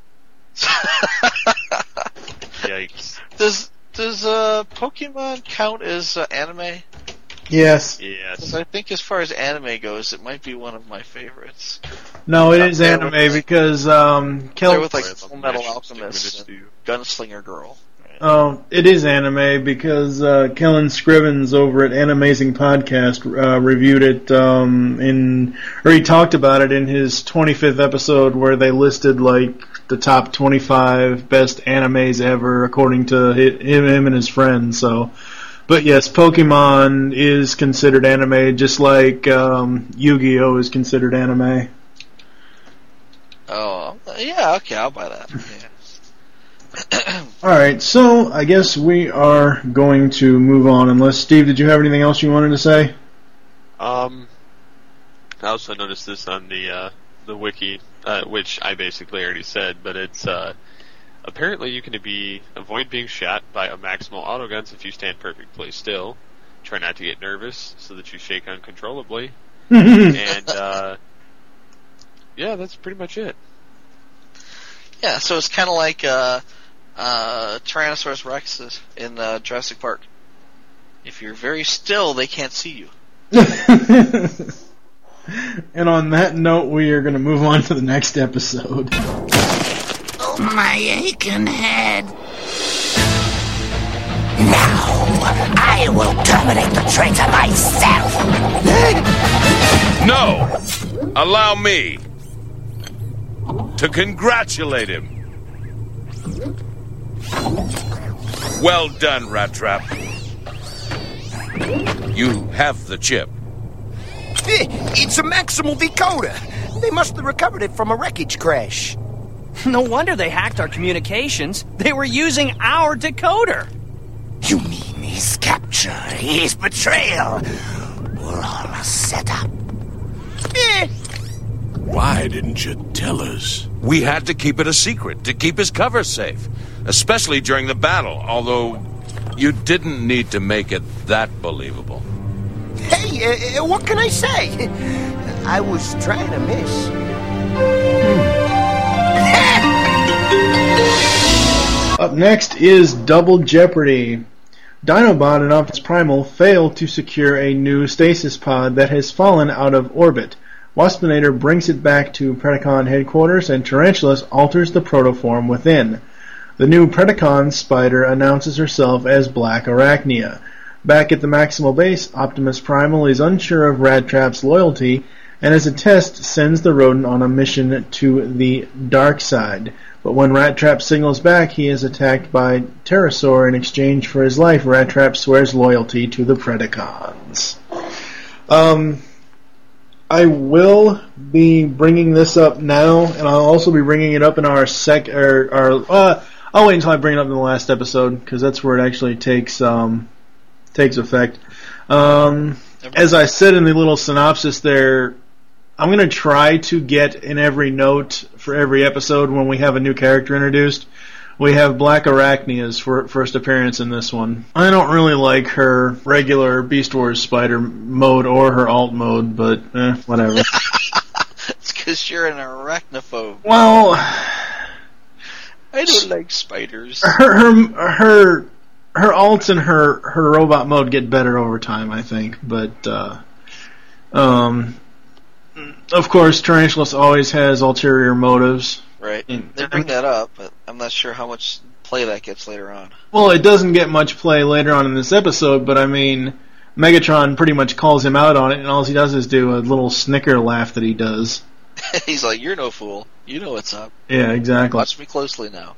[SPEAKER 3] Yikes.
[SPEAKER 4] Does does uh, Pokemon count as uh, anime?
[SPEAKER 2] Yes,
[SPEAKER 3] Yes.
[SPEAKER 4] Because I think as far as anime goes, it might be one of my favorites.
[SPEAKER 2] no, it
[SPEAKER 4] Up
[SPEAKER 2] is
[SPEAKER 4] there
[SPEAKER 2] anime
[SPEAKER 4] with-
[SPEAKER 2] because um,
[SPEAKER 4] There
[SPEAKER 2] Kel-
[SPEAKER 4] with like
[SPEAKER 3] Right,
[SPEAKER 4] Full
[SPEAKER 3] the
[SPEAKER 4] Metal
[SPEAKER 3] match
[SPEAKER 4] Alchemist
[SPEAKER 3] stick
[SPEAKER 4] and
[SPEAKER 3] with
[SPEAKER 4] Gunslinger Girl. Right?
[SPEAKER 2] Oh, it is anime because uh, Kellen Scrivens over at Animazing Podcast uh, reviewed it um, in, or he talked about it in his twenty-fifth episode where they listed like the top twenty-five best animes ever according to hi- him, him and his friends. So, but yes, Pokemon is considered anime just like um, Yu-Gi-Oh is considered anime.
[SPEAKER 4] Oh, yeah, okay, I'll buy that. Yeah.
[SPEAKER 2] All right, so I guess we are going to move on. Unless Steve, did you have anything else you wanted to say?
[SPEAKER 3] Um, I also noticed this on the uh, the wiki, uh, which I basically already said, but it's uh, apparently you can be avoid being shot by a maximal autoguns if you stand perfectly still. Try not to get nervous so that you shake uncontrollably, and uh, yeah, that's pretty much it.
[SPEAKER 4] Yeah, so it's kind of like uh, uh, Tyrannosaurus Rex in uh, Jurassic Park. If you're very still, they can't see you.
[SPEAKER 2] And on that note, we are going to move on to the next episode.
[SPEAKER 5] Oh, my aching head. Now, I will terminate the traitor myself.
[SPEAKER 6] No! Allow me to congratulate him. Well done, Rat Trap. You have the chip.
[SPEAKER 5] It's a Maximal decoder. They must have recovered it from a wreckage crash.
[SPEAKER 7] No wonder they hacked our communications. They were using our decoder.
[SPEAKER 5] You mean his capture, his betrayal, were all a setup? Eh.
[SPEAKER 6] Why didn't you tell us? We had to keep it a secret, to keep his cover safe. Especially during the battle, although you didn't need to make it that believable.
[SPEAKER 5] Hey, uh, what can I say? I was trying to miss.
[SPEAKER 2] Up next is Double Jeopardy. Dinobot and Optimus Primal fail to secure a new stasis pod that has fallen out of orbit. Waspinator brings it back to Predacon headquarters, and Tarantulas alters the protoform within. The new Predacon spider announces herself as Black Arachnia. Back at the Maximal base, Optimus Primal is unsure of Rat Trap's loyalty, and as a test sends the rodent on a mission to the dark side. But when Rat Trap signals back, he is attacked by Pterosaur. In exchange for his life, Rat Trap swears loyalty to the Predacons. Um, I will be bringing this up now, and I'll also be bringing it up in our sec. Or, our, uh, I'll wait until I bring it up in the last episode, because that's where it actually takes um, takes effect. Um, as I said in the little synopsis there, I'm going to try to get in every note for every episode when we have a new character introduced. We have Black Arachnia's for first appearance in this one. I don't really like her regular Beast Wars Spider mode or her alt mode, but eh, whatever.
[SPEAKER 4] It's because you're an arachnophobe.
[SPEAKER 2] Well,
[SPEAKER 4] I don't like spiders.
[SPEAKER 2] Her her her her alts and her her robot mode get better over time, I think. But uh, um. Of course, Tarantulas always has ulterior motives.
[SPEAKER 4] Right. They bring that up, but I'm not sure how much play that gets later on.
[SPEAKER 2] Well, it doesn't get much play later on in this episode, but I mean, Megatron pretty much calls him out on it, and all he does is do a little snicker laugh that he does.
[SPEAKER 4] He's like, "You're no fool. You know what's up."
[SPEAKER 2] Yeah, exactly.
[SPEAKER 4] Watch me closely now.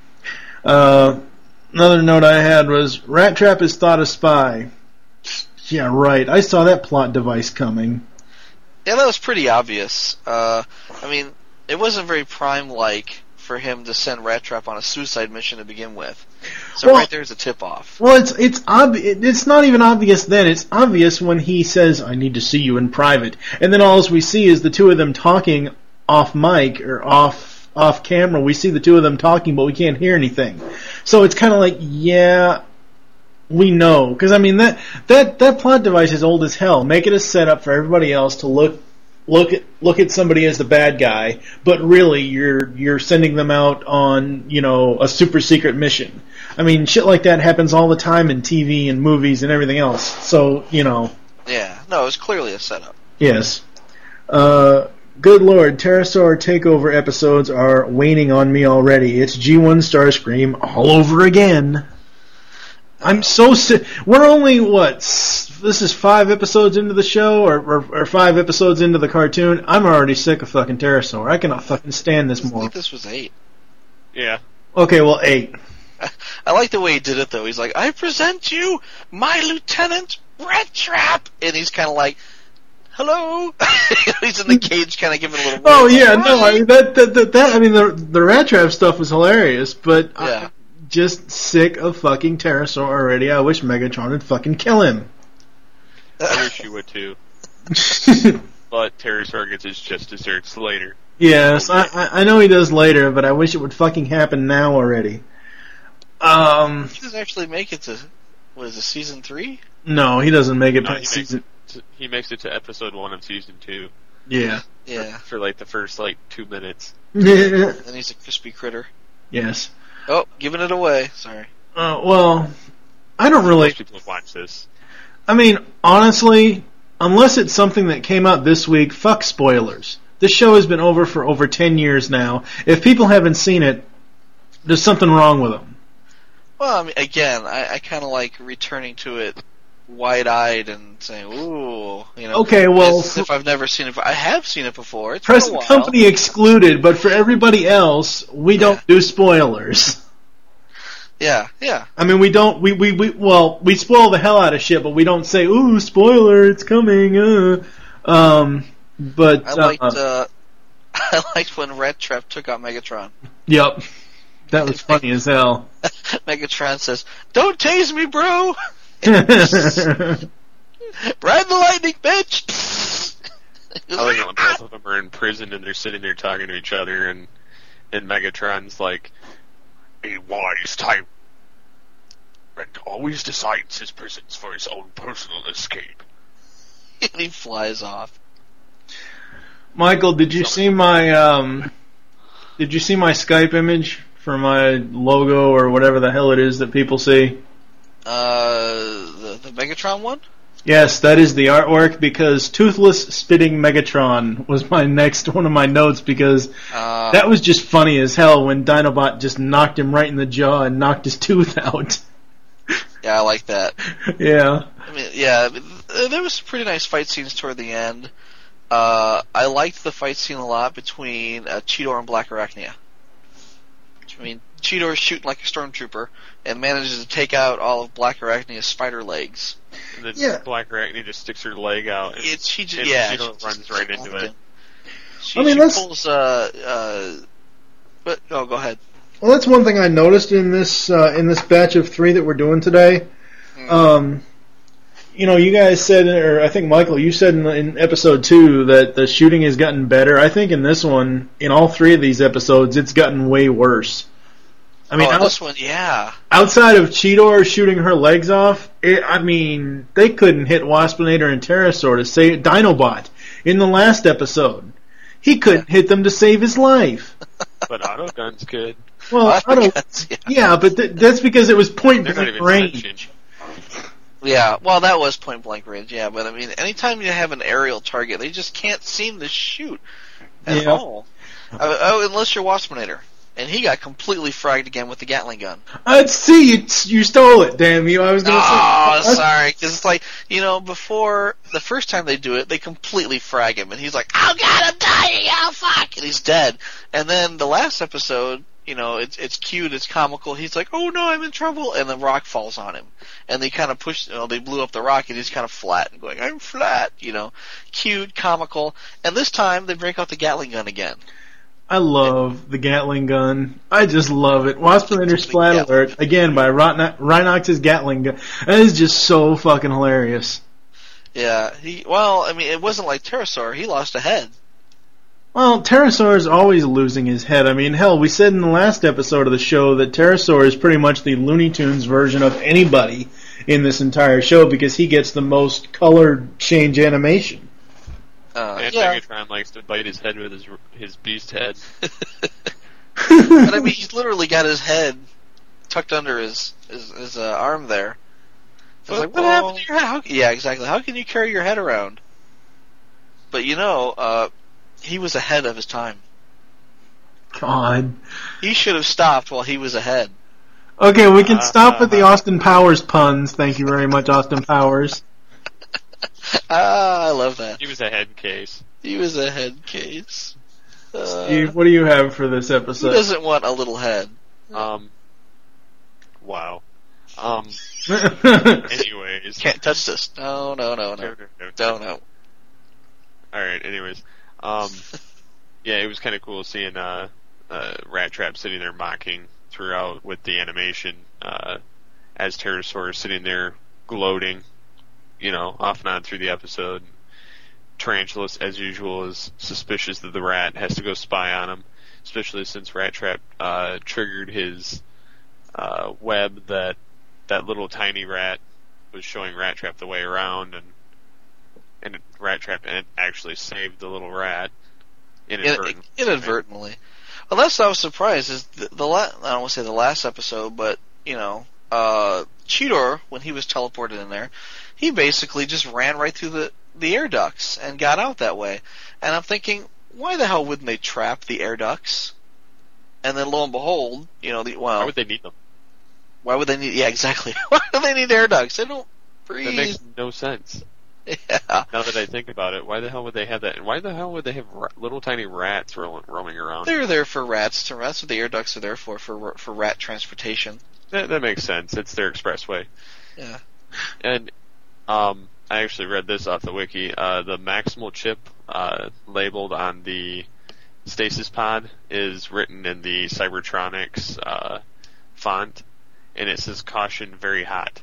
[SPEAKER 2] Uh, another note I had was, Rat Trap is thought a spy. Yeah, right. I saw that plot device coming.
[SPEAKER 4] Yeah, that was pretty obvious. Uh, I mean, it wasn't very Prime-like for him to send Rat Trap on a suicide mission to begin with. So
[SPEAKER 2] well,
[SPEAKER 4] right there's a tip-off.
[SPEAKER 2] Well, it's it's obvi- It's not even obvious then. It's obvious when he says, "I need to see you in private," and then all we see is the two of them talking off mic or off off camera. We see the two of them talking, but we can't hear anything. So it's kind of like, yeah. We know, because I mean that, that that plot device is old as hell. Make it a setup for everybody else to look look at look at somebody as the bad guy, but really you're you're sending them out on, you know, a super secret mission. I mean, shit like that happens all the time in T V and movies and everything else. So, you know.
[SPEAKER 4] Yeah, no, it was clearly a setup.
[SPEAKER 2] Yes. Uh, good lord, Pterosaur takeover episodes are waning on me already. It's G one Starscream all over again. I'm so sick. We're only, what, this is five episodes into the show, or, or, or five episodes into the cartoon. I'm already sick of fucking Pterosaur. I cannot fucking stand this more.
[SPEAKER 4] I think this was eight.
[SPEAKER 3] Yeah.
[SPEAKER 2] Okay, well, eight.
[SPEAKER 4] I like the way he did it, though. He's like, I present you my Lieutenant Rat Trap! And he's kind of like, hello? He's in the cage kind of giving a little...
[SPEAKER 2] Oh, yeah, no, I mean, that, that, that, that, I mean, the, the Rat Trap stuff was hilarious, but...
[SPEAKER 4] Yeah.
[SPEAKER 2] I, just sick of fucking Pterosaur already. I wish Megatron would fucking kill him.
[SPEAKER 3] I wish you would too. But Pterosaur gets his just desserts later.
[SPEAKER 2] Yes, I, I know he does later, but I wish it would fucking happen now already. Um,
[SPEAKER 4] he doesn't actually make it to, what is it, season three?
[SPEAKER 2] No, he doesn't make it
[SPEAKER 3] no,
[SPEAKER 2] past
[SPEAKER 3] he makes
[SPEAKER 2] season...
[SPEAKER 3] It to, he makes it to episode one of season two.
[SPEAKER 2] Yeah.
[SPEAKER 4] Yeah.
[SPEAKER 3] For, for like the first like two minutes.
[SPEAKER 2] Yeah.
[SPEAKER 4] And he's a crispy critter.
[SPEAKER 2] Yes.
[SPEAKER 4] Oh, giving it away. Sorry.
[SPEAKER 2] Uh, well, I don't really.
[SPEAKER 3] Most people watch this.
[SPEAKER 2] I mean, honestly, unless it's something that came out this week, fuck spoilers. This show has been over for over ten years now. If people haven't seen it, there's something wrong with them.
[SPEAKER 4] Well, I mean, again, I, I kind of like returning to it wide-eyed and saying, ooh, you know.
[SPEAKER 2] Okay, well,
[SPEAKER 4] as if I've never seen it. I have seen it before. It's
[SPEAKER 2] present
[SPEAKER 4] been a while.
[SPEAKER 2] company excluded, but for everybody else, we don't
[SPEAKER 4] Yeah.
[SPEAKER 2] do spoilers.
[SPEAKER 4] Yeah, yeah.
[SPEAKER 2] I mean, we don't, we, we, we, well, we spoil the hell out of shit, but we don't say, ooh, spoiler, it's coming, uh. Um, but,
[SPEAKER 4] I liked,
[SPEAKER 2] uh,
[SPEAKER 4] uh, I liked when Rat Trap took out Megatron.
[SPEAKER 2] Yep. That was funny as hell.
[SPEAKER 4] Megatron says, "Don't tase me, bro! Ride the lightning, bitch!"
[SPEAKER 3] I like when both of them are in prison and they're sitting there talking to each other, and and Megatron's like,
[SPEAKER 6] A wise tyrant always decides his prisons for his own personal escape.
[SPEAKER 4] And he flies off.
[SPEAKER 2] Michael, did you see my, um, did you see my Skype image for my logo or whatever the hell it is that people see?
[SPEAKER 4] Uh, the, the Megatron one?
[SPEAKER 2] Yes, that is the artwork because Toothless Spitting Megatron was my next one of my notes because
[SPEAKER 4] Uh,
[SPEAKER 2] that was just funny as hell when Dinobot just knocked him right in the jaw and knocked his tooth out.
[SPEAKER 4] yeah, I like that.
[SPEAKER 2] Yeah.
[SPEAKER 4] I mean, yeah, there was some pretty nice fight scenes toward the end. Uh, I liked the fight scene a lot between uh, Cheetor and Black Arachnia. I mean, Cheetor is shooting like a stormtrooper and manages to take out all of Black Arachnia's spider legs.
[SPEAKER 3] and then
[SPEAKER 2] Yeah.
[SPEAKER 3] Black Arachne just sticks her leg out. And,
[SPEAKER 4] It's she just
[SPEAKER 3] and
[SPEAKER 4] yeah,
[SPEAKER 3] she
[SPEAKER 4] she
[SPEAKER 3] runs
[SPEAKER 4] just
[SPEAKER 3] right
[SPEAKER 4] popped
[SPEAKER 3] into it.
[SPEAKER 4] She,
[SPEAKER 2] I mean,
[SPEAKER 4] she
[SPEAKER 2] that's-
[SPEAKER 4] pulls. Uh, uh, but no, go ahead.
[SPEAKER 2] Well, that's one thing I noticed in this uh, in this batch of three that we're doing today.
[SPEAKER 4] Mm.
[SPEAKER 2] Um, you know, you guys said, or I think Michael, you said in, in episode two that the shooting has gotten better. I think in this one, in all three of these episodes, it's gotten way worse. I mean,
[SPEAKER 4] oh,
[SPEAKER 2] out-
[SPEAKER 4] this one, yeah.
[SPEAKER 2] outside of Cheetor shooting her legs off, it, I mean, they couldn't hit Waspinator and Pterosaur to save Dinobot in the last episode. He couldn't hit them to save his life.
[SPEAKER 3] But autoguns could.
[SPEAKER 2] Well,
[SPEAKER 4] Autoguns,
[SPEAKER 2] Auto,
[SPEAKER 4] yeah.
[SPEAKER 2] yeah, but th- that's because it was point
[SPEAKER 3] They're not
[SPEAKER 2] blank
[SPEAKER 3] even
[SPEAKER 2] range.
[SPEAKER 3] touching.
[SPEAKER 4] Yeah, well, that was point blank range, yeah, but I mean, anytime you have an aerial target, they just can't seem to shoot at
[SPEAKER 2] Yeah.
[SPEAKER 4] all. Uh, oh, unless you're Waspinator. And he got completely fragged again with the Gatling gun.
[SPEAKER 2] I'd see you, you stole it, damn you. I was going to
[SPEAKER 4] Oh,
[SPEAKER 2] say.
[SPEAKER 4] sorry. Because it's like, you know, before, the first time they do it, they completely frag him. And he's like, oh god, I'm dying, oh fuck! And he's dead. And then the last episode, you know, it's it's cute, it's comical. He's like, oh no, I'm in trouble. And the rock falls on him. And they kind of push, you know, they blew up the rock and he's kind of flat and going, I'm flat, you know. Cute, comical. And this time, they break out the Gatling gun again.
[SPEAKER 2] I love the Gatling gun. I just love it. Waspinator Splat
[SPEAKER 4] Yeah.
[SPEAKER 2] Alert, again, by Rhino- Rhinox's Gatling gun. That is just so fucking hilarious.
[SPEAKER 4] Yeah, he, well, I mean, it wasn't like Pterosaur. He lost a head.
[SPEAKER 2] Well, Pterosaur is always losing his head. I mean, hell, we said in the last episode of the show that Pterosaur is pretty much the Looney Tunes version of anybody in this entire show because he gets the most colored change animation.
[SPEAKER 4] Uh,
[SPEAKER 3] And
[SPEAKER 4] yeah.
[SPEAKER 3] Megatron likes to bite his head with his his beast head.
[SPEAKER 4] But I mean, he's literally got his head tucked under his his, his uh, arm there. I was like, what
[SPEAKER 3] Football.
[SPEAKER 4] happened to your head? How, yeah, exactly. How can you carry your head around? But you know, uh, he was ahead of his time.
[SPEAKER 2] God.
[SPEAKER 4] He should have stopped while he was ahead.
[SPEAKER 2] Okay, we can stop with the
[SPEAKER 3] Uh,
[SPEAKER 2] Austin Powers puns. Thank you very much, Austin Powers.
[SPEAKER 4] Ah, I love that.
[SPEAKER 3] He was a head case.
[SPEAKER 4] He was a head case. Uh,
[SPEAKER 2] Steve, what do you have for this
[SPEAKER 4] who
[SPEAKER 2] episode?
[SPEAKER 4] doesn't want a little head?
[SPEAKER 3] Um. Wow. Um. Anyways.
[SPEAKER 4] Can't touch this. No, no, no, no. No, no.
[SPEAKER 3] All right. Anyways. Um. Yeah, it was kind of cool seeing uh, uh, Rat Trap sitting there mocking throughout with the animation uh, as Pterosaur is sitting there gloating, you know, off and on through the episode. Tarantulas, as usual, is suspicious that the rat has to go spy on him, especially since Rat Trap uh, triggered his uh, web that that little tiny rat was showing Rat Trap the way around, and and a rat trap, and it actually saved the little rat
[SPEAKER 4] In,
[SPEAKER 3] inadvertently.
[SPEAKER 4] inadvertently. Well, that's what I was surprised is the, the la- I don't want to say the last episode, but you know, uh, Cheetor, when he was teleported in there, he basically just ran right through the the air ducts and got out that way. And I'm thinking, why the hell wouldn't they trap the air ducts? And then lo and behold, you know, the well,
[SPEAKER 3] Why would they need them?
[SPEAKER 4] Why would they need? Yeah, exactly. Why do they need air ducts? They don't breathe.
[SPEAKER 3] That makes no sense.
[SPEAKER 4] Yeah.
[SPEAKER 3] Now that I think about it, why the hell would they have that? And why the hell would they have ra- little tiny rats ro- roaming around?
[SPEAKER 4] They're there for rats. To, that's what the air ducts are there for, for for rat transportation.
[SPEAKER 3] That, that makes sense. It's their expressway.
[SPEAKER 4] Yeah.
[SPEAKER 3] And um, I actually read this off the wiki. Uh, the maximal chip uh, labeled on the stasis pod is written in the Cybertronics uh, font, and it says "Caution, very hot."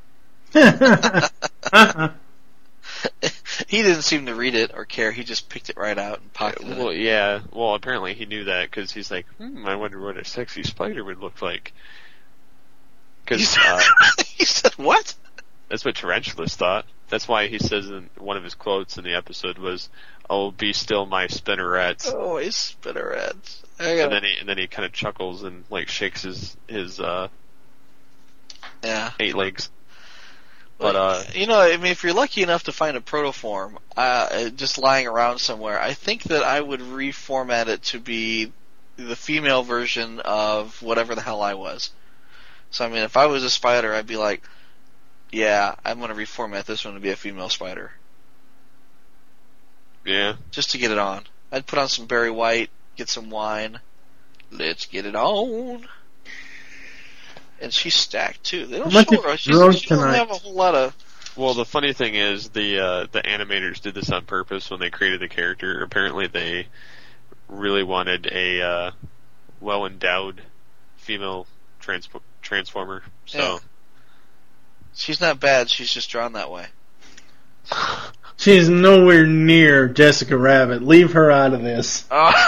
[SPEAKER 4] He didn't seem to read it or care. He just picked it right out and pocketed
[SPEAKER 3] Well,
[SPEAKER 4] it.
[SPEAKER 3] yeah. Well, apparently he knew that because he's like, hmm, I wonder what a sexy spider would look like.
[SPEAKER 4] He
[SPEAKER 3] Because
[SPEAKER 4] said,
[SPEAKER 3] uh,
[SPEAKER 4] he said what?
[SPEAKER 3] that's what Tarantulas thought. That's why he says in one of his quotes in the episode was, "Oh, be still, my spinnerets."
[SPEAKER 4] Oh, he's spinnerets.
[SPEAKER 3] And then he and then he kind of chuckles and like shakes his his uh,
[SPEAKER 4] yeah.
[SPEAKER 3] eight legs. But uh,
[SPEAKER 4] you know, I mean, if you're lucky enough to find a protoform uh, just lying around somewhere, I think that I would reformat it to be the female version of whatever the hell I was. So, I mean, if I was a spider, I'd be like, yeah, I'm going to reformat this one to be a female spider.
[SPEAKER 3] yeah,
[SPEAKER 4] Just to get it on. I'd put on some Barry White, get some wine. Let's get it on. And she's stacked, too. They don't
[SPEAKER 2] How much
[SPEAKER 4] show
[SPEAKER 2] is
[SPEAKER 4] her. She's,
[SPEAKER 2] drunk
[SPEAKER 4] she doesn't
[SPEAKER 2] tonight?
[SPEAKER 4] have a whole lot of...
[SPEAKER 3] Well, the funny thing is, the uh, the animators did this on purpose when they created the character. Apparently, they really wanted a uh, well-endowed female trans- transformer. So,
[SPEAKER 4] Yeah. She's not bad, she's just drawn that way.
[SPEAKER 2] She's nowhere near Jessica Rabbit. Leave her out of this.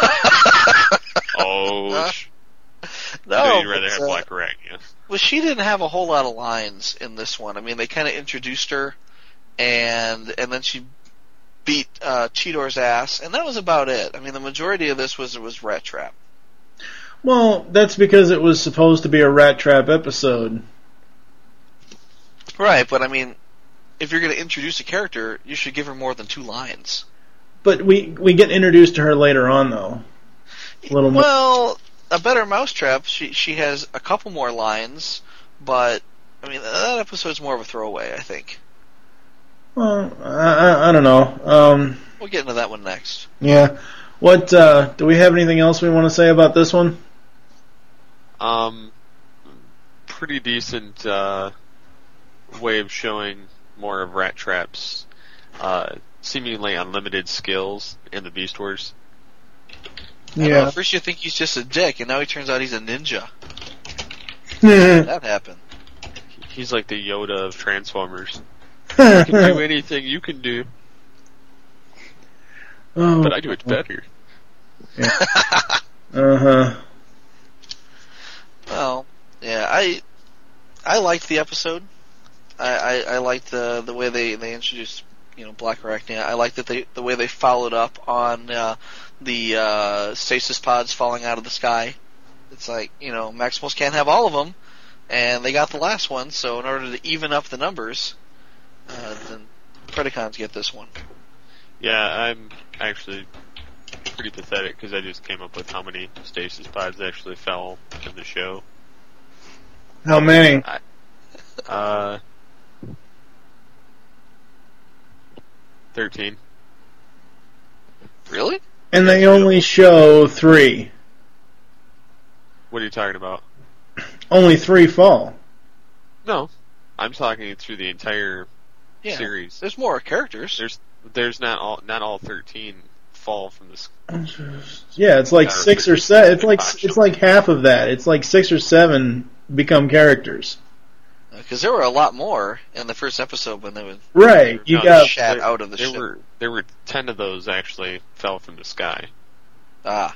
[SPEAKER 3] oh, sh-
[SPEAKER 4] No,
[SPEAKER 3] so you'd rather
[SPEAKER 4] but,
[SPEAKER 3] have
[SPEAKER 4] uh,
[SPEAKER 3] Black Arachnia.
[SPEAKER 4] Well, she didn't have a whole lot of lines in this one. I mean, they kind of introduced her, and and then she beat uh, Cheetor's ass, and that was about it. I mean, the majority of this was was Rat Trap.
[SPEAKER 2] Well, that's because it was supposed to be a Rat Trap episode.
[SPEAKER 4] Right, but I mean, if you're going to introduce a character, you should give her more than two lines.
[SPEAKER 2] But we we get introduced to her later on, though. A little more.
[SPEAKER 4] Well, a better Mousetrap, she she has a couple more lines, but I mean that episode's more of a throwaway, I think.
[SPEAKER 2] Well, I, I, I don't know. Um,
[SPEAKER 4] We'll get into that one next.
[SPEAKER 2] yeah. What uh, do we have anything else we want to say about this one?
[SPEAKER 3] Um, pretty decent uh, way of showing more of Rat Trap's uh, seemingly unlimited skills in the Beast Wars.
[SPEAKER 4] I don't know,
[SPEAKER 2] Yeah.
[SPEAKER 4] at first you think he's just a dick, and now he turns out he's a ninja. That happened.
[SPEAKER 3] He's like the Yoda of Transformers. I can do anything you can do,
[SPEAKER 2] Oh.
[SPEAKER 3] but I do it better.
[SPEAKER 2] Uh huh.
[SPEAKER 4] Well, yeah, I I liked the episode. I, I, I liked the the way they, they introduced you know Black Arachnia. I liked that they the way they followed up on uh, the uh, stasis pods falling out of the sky. It's like you know Maximals can't have all of them, and they got the last one. So in order to even up the numbers, uh, then Predacons get this one.
[SPEAKER 3] Yeah, I'm actually pretty pathetic because I just came up with how many stasis pods actually fell in the show.
[SPEAKER 2] How many?
[SPEAKER 3] Uh, thirteen.
[SPEAKER 4] Really?
[SPEAKER 2] And they only show three.
[SPEAKER 3] What are you talking about?
[SPEAKER 2] Only three fall.
[SPEAKER 3] No, I'm talking through the entire
[SPEAKER 4] Yeah.
[SPEAKER 3] series.
[SPEAKER 4] There's more characters.
[SPEAKER 3] There's there's not all not all thirteen fall from this.
[SPEAKER 2] Yeah, it's like
[SPEAKER 3] Or
[SPEAKER 2] six or seven. It's like
[SPEAKER 3] Box.
[SPEAKER 2] it's like half of that. It's like six or seven become characters.
[SPEAKER 4] Because there were a lot more in the first episode when they would
[SPEAKER 2] Right. You
[SPEAKER 3] No,
[SPEAKER 2] got
[SPEAKER 4] shat
[SPEAKER 3] there-
[SPEAKER 4] out of the
[SPEAKER 3] there
[SPEAKER 4] ship.
[SPEAKER 3] were there were ten of those actually fell from the sky.
[SPEAKER 4] Ah,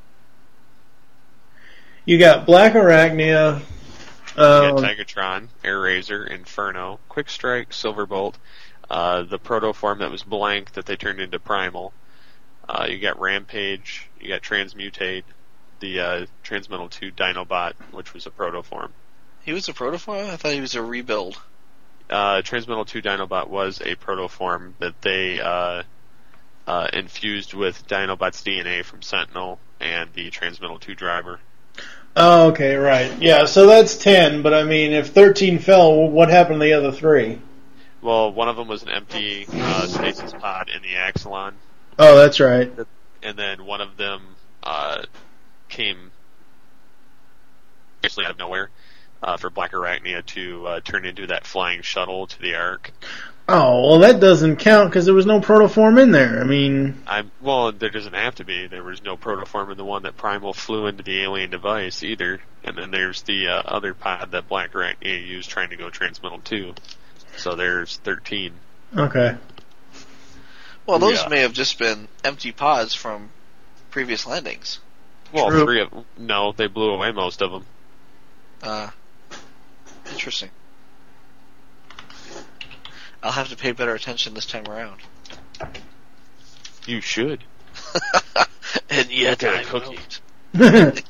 [SPEAKER 2] you got Black Arachnia.
[SPEAKER 3] You got
[SPEAKER 2] Um,
[SPEAKER 3] Tigatron, Air Razor, Inferno, Quick Strike, Silverbolt, uh, the protoform that was blank that they turned into Primal. Uh, you got Rampage, you got Transmutate, the uh, Transmetal two Dinobot, which was a protoform.
[SPEAKER 4] He was a protoform? I thought he was a rebuild.
[SPEAKER 3] Uh, Transmetal two Dinobot was a protoform that they uh, uh, infused with Dinobot's D N A from Sentinel and the Transmetal two driver.
[SPEAKER 2] Oh, okay, right. Yeah, so that's ten, but I mean, if thirteen fell, what happened to the other three?
[SPEAKER 3] Well, one of them was an empty uh, stasis pod in the Axelon.
[SPEAKER 2] Oh, that's right.
[SPEAKER 3] And then one of them uh, came basically out of nowhere uh, for Black Arachnia to uh, turn into that flying shuttle to the Ark.
[SPEAKER 2] Oh, well, that doesn't count because there was no protoform in there. I mean...
[SPEAKER 3] I'm, well, there doesn't have to be. There was no protoform in the one that Primal flew into the alien device either. And then there's the uh, other pod that Black Arachnia used trying to go Transmetal two. So there's thirteen.
[SPEAKER 2] Okay.
[SPEAKER 4] Well, those
[SPEAKER 3] Yeah.
[SPEAKER 4] may have just been empty pods from previous landings.
[SPEAKER 3] Well,
[SPEAKER 2] True.
[SPEAKER 3] three of them. No, they blew away most of them.
[SPEAKER 4] Uh, interesting. I'll have to pay better attention this time around.
[SPEAKER 3] You should.
[SPEAKER 4] And yet
[SPEAKER 3] Get a
[SPEAKER 4] I
[SPEAKER 3] cookie.
[SPEAKER 4] won't.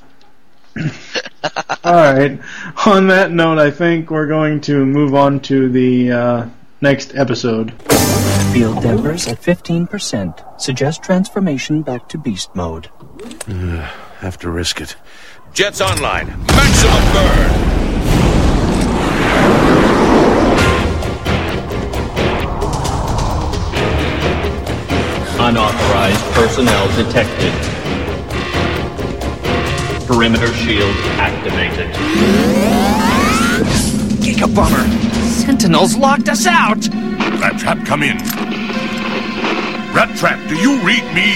[SPEAKER 2] Alright. On that note, I think we're going to move on to the uh, next episode.
[SPEAKER 8] Field dampers at fifteen percent. Suggest transformation back to beast mode.
[SPEAKER 6] Uh, have to risk it. Jets online. Maximum burn!
[SPEAKER 9] Unauthorized personnel detected. Perimeter shield activated.
[SPEAKER 7] Giga Bummer! Sentinels locked us out!
[SPEAKER 6] Rat Trap, come in. Rat Trap, do you read me?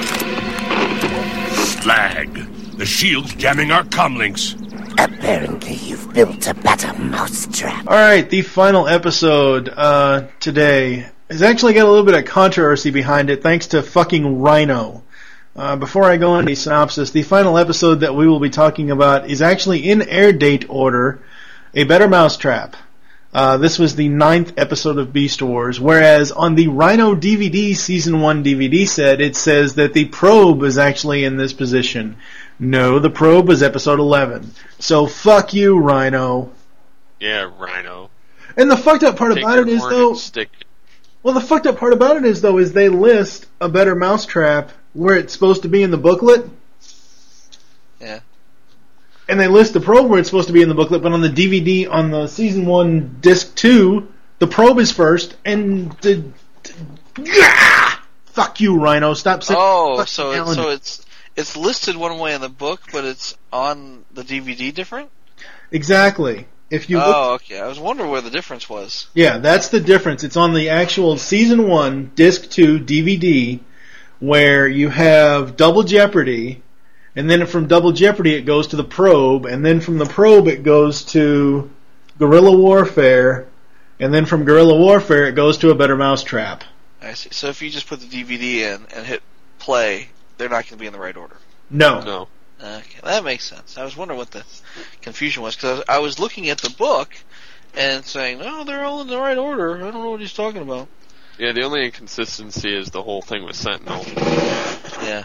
[SPEAKER 6] Slag. The shield's jamming our comlinks.
[SPEAKER 5] Apparently you've built a better mousetrap.
[SPEAKER 2] Alright, the final episode uh, today has actually got a little bit of controversy behind it thanks to fucking Rhino. Uh, before I go into the synopsis, the final episode that we will be talking about is actually in air date order, A Better Mousetrap. Uh, this was the ninth episode of Beast Wars, whereas on the Rhino D V D Season one D V D set, it says that the Probe is actually in this position. No, the Probe is episode eleven. So fuck you, Rhino.
[SPEAKER 3] Yeah, Rhino.
[SPEAKER 2] And the fucked up part
[SPEAKER 3] Take
[SPEAKER 2] about
[SPEAKER 3] your
[SPEAKER 2] it is,
[SPEAKER 3] horn
[SPEAKER 2] though...
[SPEAKER 3] and stick.
[SPEAKER 2] Well, the fucked up part about it is, though, is they list A Better Mousetrap where it's supposed to be in the booklet,
[SPEAKER 4] Yeah.
[SPEAKER 2] and they list the Probe where it's supposed to be in the booklet, but on the D V D, on the Season one Disc two, the Probe is first, and the... Gah! Fuck you, Rhino. Stop saying...
[SPEAKER 4] Oh,
[SPEAKER 2] fucking
[SPEAKER 4] so it,
[SPEAKER 2] calendar.
[SPEAKER 4] so it's it's listed one way in the book, but it's on the D V D different?
[SPEAKER 2] Exactly. If you look...
[SPEAKER 4] Oh, okay. I was wondering where the difference was.
[SPEAKER 2] Yeah, that's the difference. It's on the actual Season one Disc two D V D, where you have Double Jeopardy, and then from Double Jeopardy it goes to the Probe, and then from the Probe it goes to Guerrilla Warfare, and then from Guerrilla Warfare it goes to A Better Mousetrap.
[SPEAKER 4] I see. So if you just put the D V D in and hit play, they're not going to be in the right order.
[SPEAKER 2] No.
[SPEAKER 3] No.
[SPEAKER 4] Okay, that makes sense. I was wondering what the confusion was, because I was looking at the book and saying, no, they're all in the right order. I don't know what he's talking about.
[SPEAKER 3] Yeah, the only inconsistency is the whole thing with Sentinel.
[SPEAKER 4] Yeah.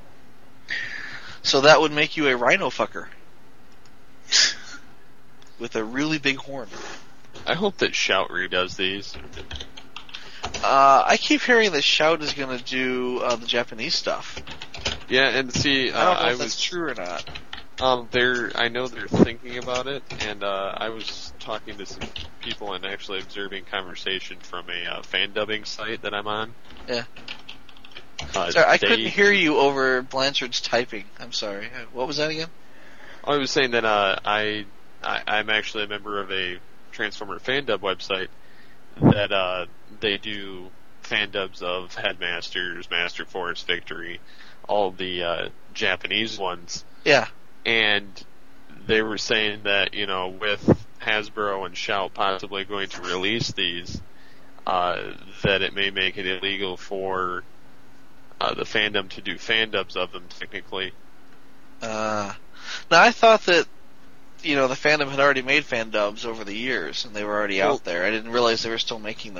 [SPEAKER 4] So that would make you a rhino fucker. With a really big horn.
[SPEAKER 3] I hope that Shout redoes these.
[SPEAKER 4] Uh, I keep hearing that Shout is going to do uh, the Japanese stuff.
[SPEAKER 3] Yeah, and see, uh,
[SPEAKER 4] I don't know
[SPEAKER 3] I
[SPEAKER 4] if that's
[SPEAKER 3] was
[SPEAKER 4] true or not.
[SPEAKER 3] um, they're I know they're thinking about it, and uh, I was talking to some people and actually observing conversation from a uh, fan dubbing site that I'm on.
[SPEAKER 4] Yeah.
[SPEAKER 3] Uh,
[SPEAKER 4] Sorry, I
[SPEAKER 3] they-
[SPEAKER 4] couldn't hear you over Blanchard's typing. I'm sorry. What was that again?
[SPEAKER 3] I was saying that uh, I, I I'm actually a member of a Transformer fan dub website that uh, they do fan dubs of Headmasters, Master Force, Victory, all the uh, Japanese ones.
[SPEAKER 4] Yeah.
[SPEAKER 3] And they were saying that, you know, with Hasbro and Shout possibly going to release these, uh, that it may make it illegal for uh, the fandom to do fan dubs of them, technically.
[SPEAKER 4] Uh, now I thought that, you know, the fandom had already made fan dubs over the years, and they were already
[SPEAKER 3] Well-
[SPEAKER 4] out there. I didn't realize they were still making them.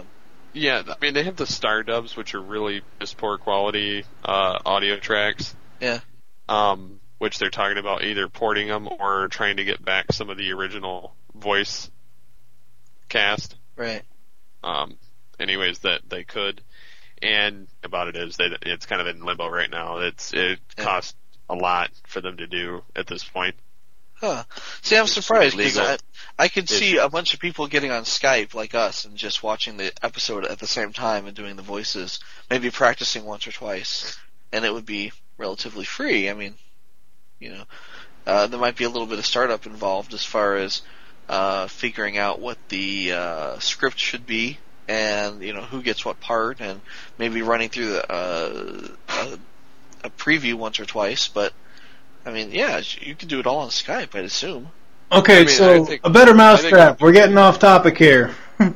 [SPEAKER 3] Yeah, I mean, they have the Star Dubs, which are really just poor quality uh, audio tracks.
[SPEAKER 4] Yeah.
[SPEAKER 3] Um, which they're talking about either porting them or trying to get back some of the original voice cast.
[SPEAKER 4] Right.
[SPEAKER 3] Um, anyways, that they could. And about it is that it's kind of in limbo right now. It's it
[SPEAKER 4] Yeah.
[SPEAKER 3] costs a lot for them to do at this point.
[SPEAKER 4] Huh. See, I'm surprised because
[SPEAKER 3] legal
[SPEAKER 4] I, I could see
[SPEAKER 3] issue.
[SPEAKER 4] a bunch of people getting on Skype like us and just watching the episode at the same time and doing the voices, maybe practicing once or twice, and it would be relatively free. I mean, you know, uh, there might be a little bit of startup involved as far as uh, figuring out what the uh, script should be and, you know, who gets what part and maybe running through the, uh, a, a preview once or twice, but I mean, yeah, you could do it all on Skype, I'd assume.
[SPEAKER 2] Okay,
[SPEAKER 3] I mean,
[SPEAKER 2] so
[SPEAKER 3] I think-
[SPEAKER 2] a better
[SPEAKER 3] I
[SPEAKER 2] mousetrap.
[SPEAKER 3] think-
[SPEAKER 2] We're getting off topic here.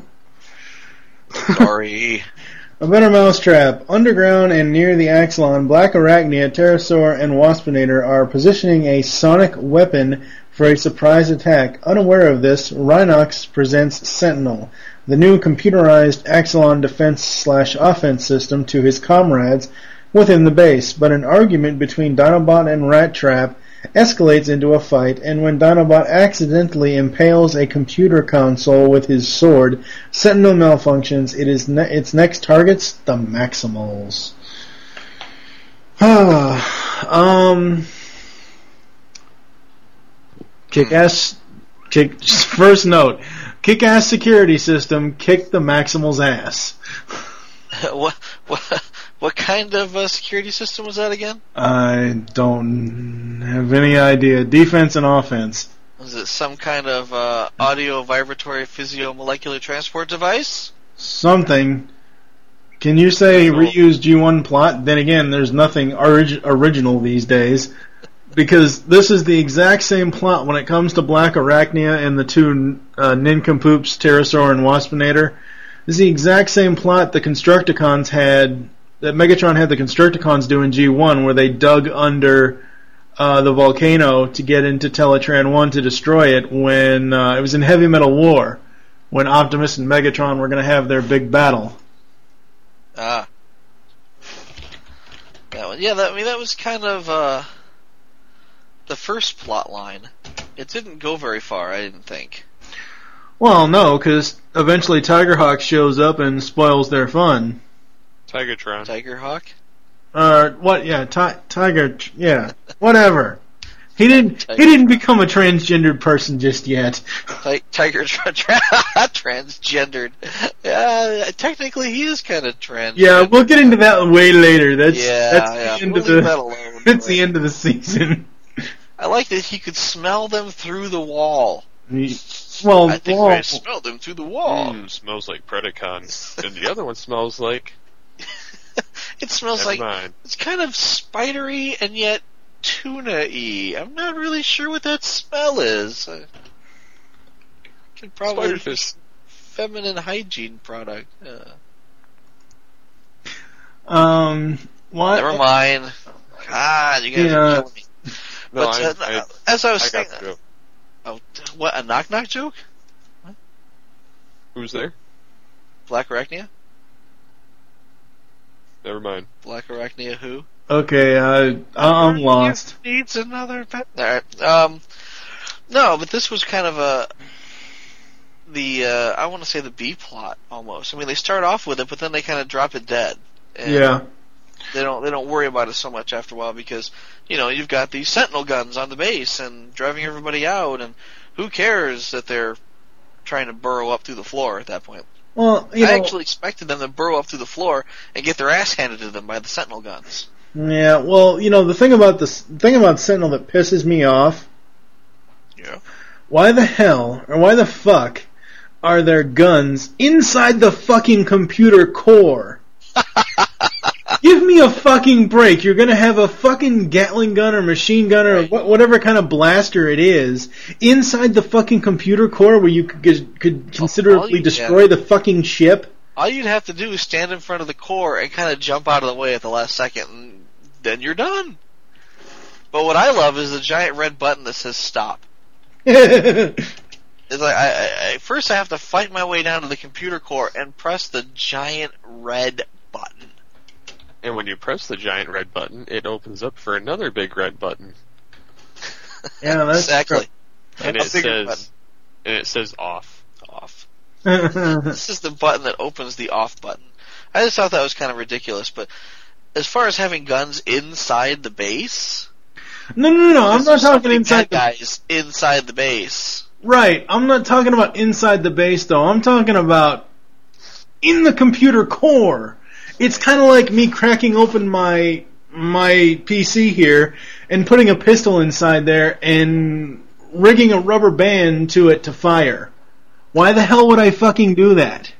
[SPEAKER 4] Sorry.
[SPEAKER 2] A better mousetrap. Underground and near the Axelon, Black Arachnia, Pterosaur, and Waspinator are positioning a sonic weapon for a surprise attack. Unaware of this, Rhinox presents Sentinel, the new computerized Axelon defense slash offense system, to his comrades within the base, but an argument between Dinobot and Rat Trap escalates into a fight, and when Dinobot accidentally impales a computer console with his sword, Sentinel malfunctions. It is ne- its next targets the Maximals. um, kick-ass. Kick. First note: kick-ass security system. Kick the Maximals' ass.
[SPEAKER 4] what what what kind of uh, security system was that again?
[SPEAKER 2] I don't have any idea. Defense and offense.
[SPEAKER 4] Was it some kind of uh, audio vibratory physio-molecular transport device?
[SPEAKER 2] Something. Can you say reuse G one plot? Then again, there's nothing orig- original these days. Because this is the exact same plot when it comes to Black Arachnia and the two uh, nincompoops, Pterosaur and Waspinator. This is the exact same plot the Constructicons had, that Megatron had the Constructicons do in G one, where they dug under uh, the volcano to get into Teletran one to destroy it when uh, it was in Heavy Metal War, when Optimus and Megatron were going to have their big battle.
[SPEAKER 4] Ah. That one, yeah, that, I mean, that was kind of uh, the first plot line. It didn't go very far, I didn't think.
[SPEAKER 2] Well, no, because eventually Tigerhawk shows up and spoils their fun.
[SPEAKER 3] Tigertron.
[SPEAKER 4] Tigerhawk?
[SPEAKER 2] Uh, what? Yeah, ti- Tiger. Yeah, whatever. He didn't. He didn't become a transgendered person just yet.
[SPEAKER 4] Ti- Tiger tra- tra- transgendered. Yeah, technically he is kind of trans.
[SPEAKER 2] Yeah, we'll get into that way later. That's
[SPEAKER 4] Yeah,
[SPEAKER 2] that's
[SPEAKER 4] yeah,
[SPEAKER 2] the end
[SPEAKER 4] we'll
[SPEAKER 2] of
[SPEAKER 4] leave that
[SPEAKER 2] the.
[SPEAKER 4] alone.
[SPEAKER 2] That's the end of the season.
[SPEAKER 4] I like that he could smell them through the wall.
[SPEAKER 2] He- well,
[SPEAKER 4] I think
[SPEAKER 2] well,
[SPEAKER 4] I smelled them through the wall.
[SPEAKER 3] Mm, smells like Predacon. And the other one smells like...
[SPEAKER 4] It smells
[SPEAKER 3] Never
[SPEAKER 4] like
[SPEAKER 3] mind.
[SPEAKER 4] it's kind of spidery and yet tuna-y. I'm not really sure what that smell is. I could probably
[SPEAKER 3] Spider fish.
[SPEAKER 4] feminine hygiene product. Uh,
[SPEAKER 2] um, what?
[SPEAKER 4] never mind. God, you guys
[SPEAKER 2] Yeah.
[SPEAKER 4] are killing me.
[SPEAKER 3] No,
[SPEAKER 4] But,
[SPEAKER 3] I,
[SPEAKER 4] uh,
[SPEAKER 3] I,
[SPEAKER 4] as I was
[SPEAKER 3] I
[SPEAKER 4] saying,
[SPEAKER 3] got the joke.
[SPEAKER 4] oh, what a knock knock joke?
[SPEAKER 3] Who's there?
[SPEAKER 4] Black Arachnia?
[SPEAKER 3] Never mind.
[SPEAKER 4] Black Arachnia who?
[SPEAKER 2] Okay, uh, I'm lost.
[SPEAKER 4] Needs another pet. Alright. Um, no, but this was kind of a the uh, I want to say the B plot almost. I mean, they start off with it, but then they kind of drop it dead. And
[SPEAKER 2] Yeah.
[SPEAKER 4] They don't they don't worry about it so much after a while because you know you've got these Sentinel guns on the base and driving everybody out, and who cares that they're trying to burrow up through the floor at that point.
[SPEAKER 2] Well, you know,
[SPEAKER 4] I actually expected them to burrow up through the floor and get their ass handed to them by the Sentinel guns.
[SPEAKER 2] yeah. Well, you know, the thing about this the thing about Sentinel that pisses me off.
[SPEAKER 4] Yeah.
[SPEAKER 2] Why the hell, or why the fuck, are there guns inside the fucking computer core? Give me a fucking break. You're gonna have a fucking Gatling gun or machine gun or wh- whatever kind of blaster it is inside the fucking computer core where you could, could considerably
[SPEAKER 4] you-
[SPEAKER 2] destroy
[SPEAKER 4] yeah.
[SPEAKER 2] the fucking ship?
[SPEAKER 4] All you'd have to do is stand in front of the core and kind of jump out of the way at the last second, and then you're done. But what I love is the giant red button that says stop.
[SPEAKER 2] Yeah,
[SPEAKER 4] It's like I, I, I first I have to fight my way down to the computer core and press the giant red button.
[SPEAKER 3] And when you press the giant red button, it opens up for another big red button.
[SPEAKER 2] Yeah, that's
[SPEAKER 4] exactly.
[SPEAKER 3] And
[SPEAKER 4] A
[SPEAKER 3] it
[SPEAKER 4] bigger
[SPEAKER 3] says,
[SPEAKER 4] button.
[SPEAKER 3] and it says off.
[SPEAKER 4] Off. This is the button that opens the off button. I just thought that was kind of ridiculous, but as far as having guns inside the base,
[SPEAKER 2] No, no, no, no. I'm not
[SPEAKER 4] there's so
[SPEAKER 2] talking
[SPEAKER 4] many
[SPEAKER 2] inside
[SPEAKER 4] bad
[SPEAKER 2] the...
[SPEAKER 4] guys inside the base.
[SPEAKER 2] Right. I'm not talking about inside the base, though. I'm talking about in the computer core. It's kind of like me cracking open my my P C here and putting a pistol inside there and rigging a rubber band to it to fire. Why the hell would I fucking do that?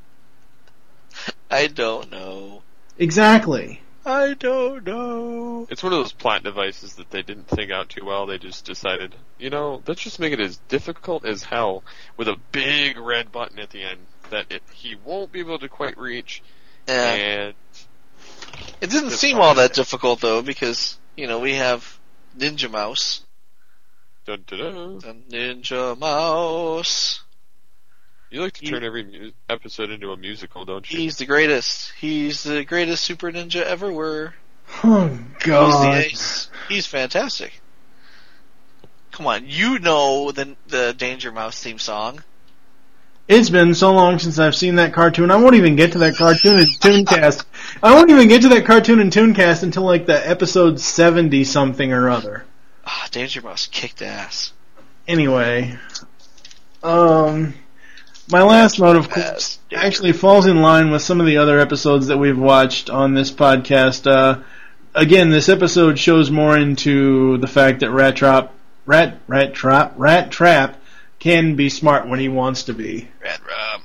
[SPEAKER 4] I don't know.
[SPEAKER 2] Exactly.
[SPEAKER 4] I don't know.
[SPEAKER 3] It's one of those plot devices that they didn't think out too well. They just decided, you know, let's just make it as difficult as hell with a big red button at the end that it, he won't be able to quite reach.
[SPEAKER 4] Yeah.
[SPEAKER 3] And
[SPEAKER 4] It didn't
[SPEAKER 3] Just
[SPEAKER 4] seem
[SPEAKER 3] fine.
[SPEAKER 4] all that difficult, though, because, you know, we have Ninja Mouse.
[SPEAKER 3] dun, dun, dun.
[SPEAKER 4] The Ninja Mouse.
[SPEAKER 3] You like to
[SPEAKER 4] He-
[SPEAKER 3] turn every mu- episode into a musical, don't you?
[SPEAKER 4] He's the greatest. He's the greatest super ninja ever were.
[SPEAKER 2] Oh,
[SPEAKER 4] He's
[SPEAKER 2] God.
[SPEAKER 4] the ace. He's fantastic. Come on, you know the the Danger Mouse theme song.
[SPEAKER 2] It's been so long since I've seen that cartoon. I won't even get to that cartoon in Tooncast. I won't even get to that cartoon in Tooncast until like the episode seventy something or other.
[SPEAKER 4] Ah, Danger Mouse kicked ass.
[SPEAKER 2] Anyway, um, my last note, of course, actually falls in line with some of the other episodes that we've watched on this podcast. Uh, again, this episode shows more into the fact that Rat Trap, Rat, Rat Trap, Rat Trap can be smart when he wants to be.
[SPEAKER 4] Rat Rob.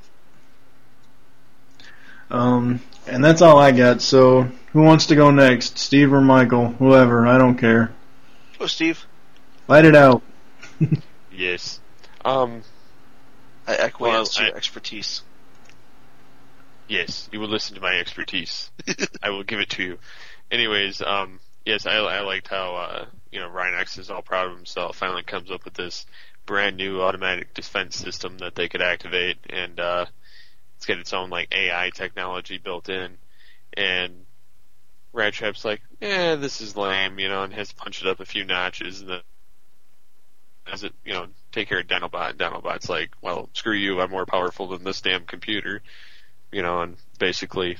[SPEAKER 2] Um, and that's all I got. So, who wants to go next? Steve or Michael? Whoever. I don't care.
[SPEAKER 4] Oh, Steve.
[SPEAKER 2] Light it out.
[SPEAKER 3] Yes. Um,
[SPEAKER 4] I acquiesce to
[SPEAKER 3] Well,
[SPEAKER 4] your
[SPEAKER 3] I-
[SPEAKER 4] expertise.
[SPEAKER 3] yes, you will listen to my expertise. I will give it to you. Anyways, um, yes, I, I liked how, uh, you know, Ryan X is all proud of himself, finally comes up with this brand new automatic defense system that they could activate, and, uh, it's got its own, like, A I technology built in, and Rat Trap's like, eh, this is lame, you know, and has to punch it up a few notches, and then as it, you know, take care of Dinobot. Dinobot's like, well, screw you, I'm more powerful than this damn computer, you know, and basically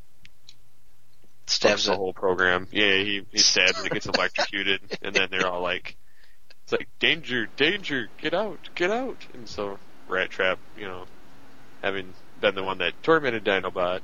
[SPEAKER 4] Stabs
[SPEAKER 3] the
[SPEAKER 4] it.
[SPEAKER 3] whole program. Yeah, he, he stabs it, it gets electrocuted, and then they're all like, it's like, danger, danger, get out, get out. And so Rat Trap, you know, having been the one that tormented Dinobot,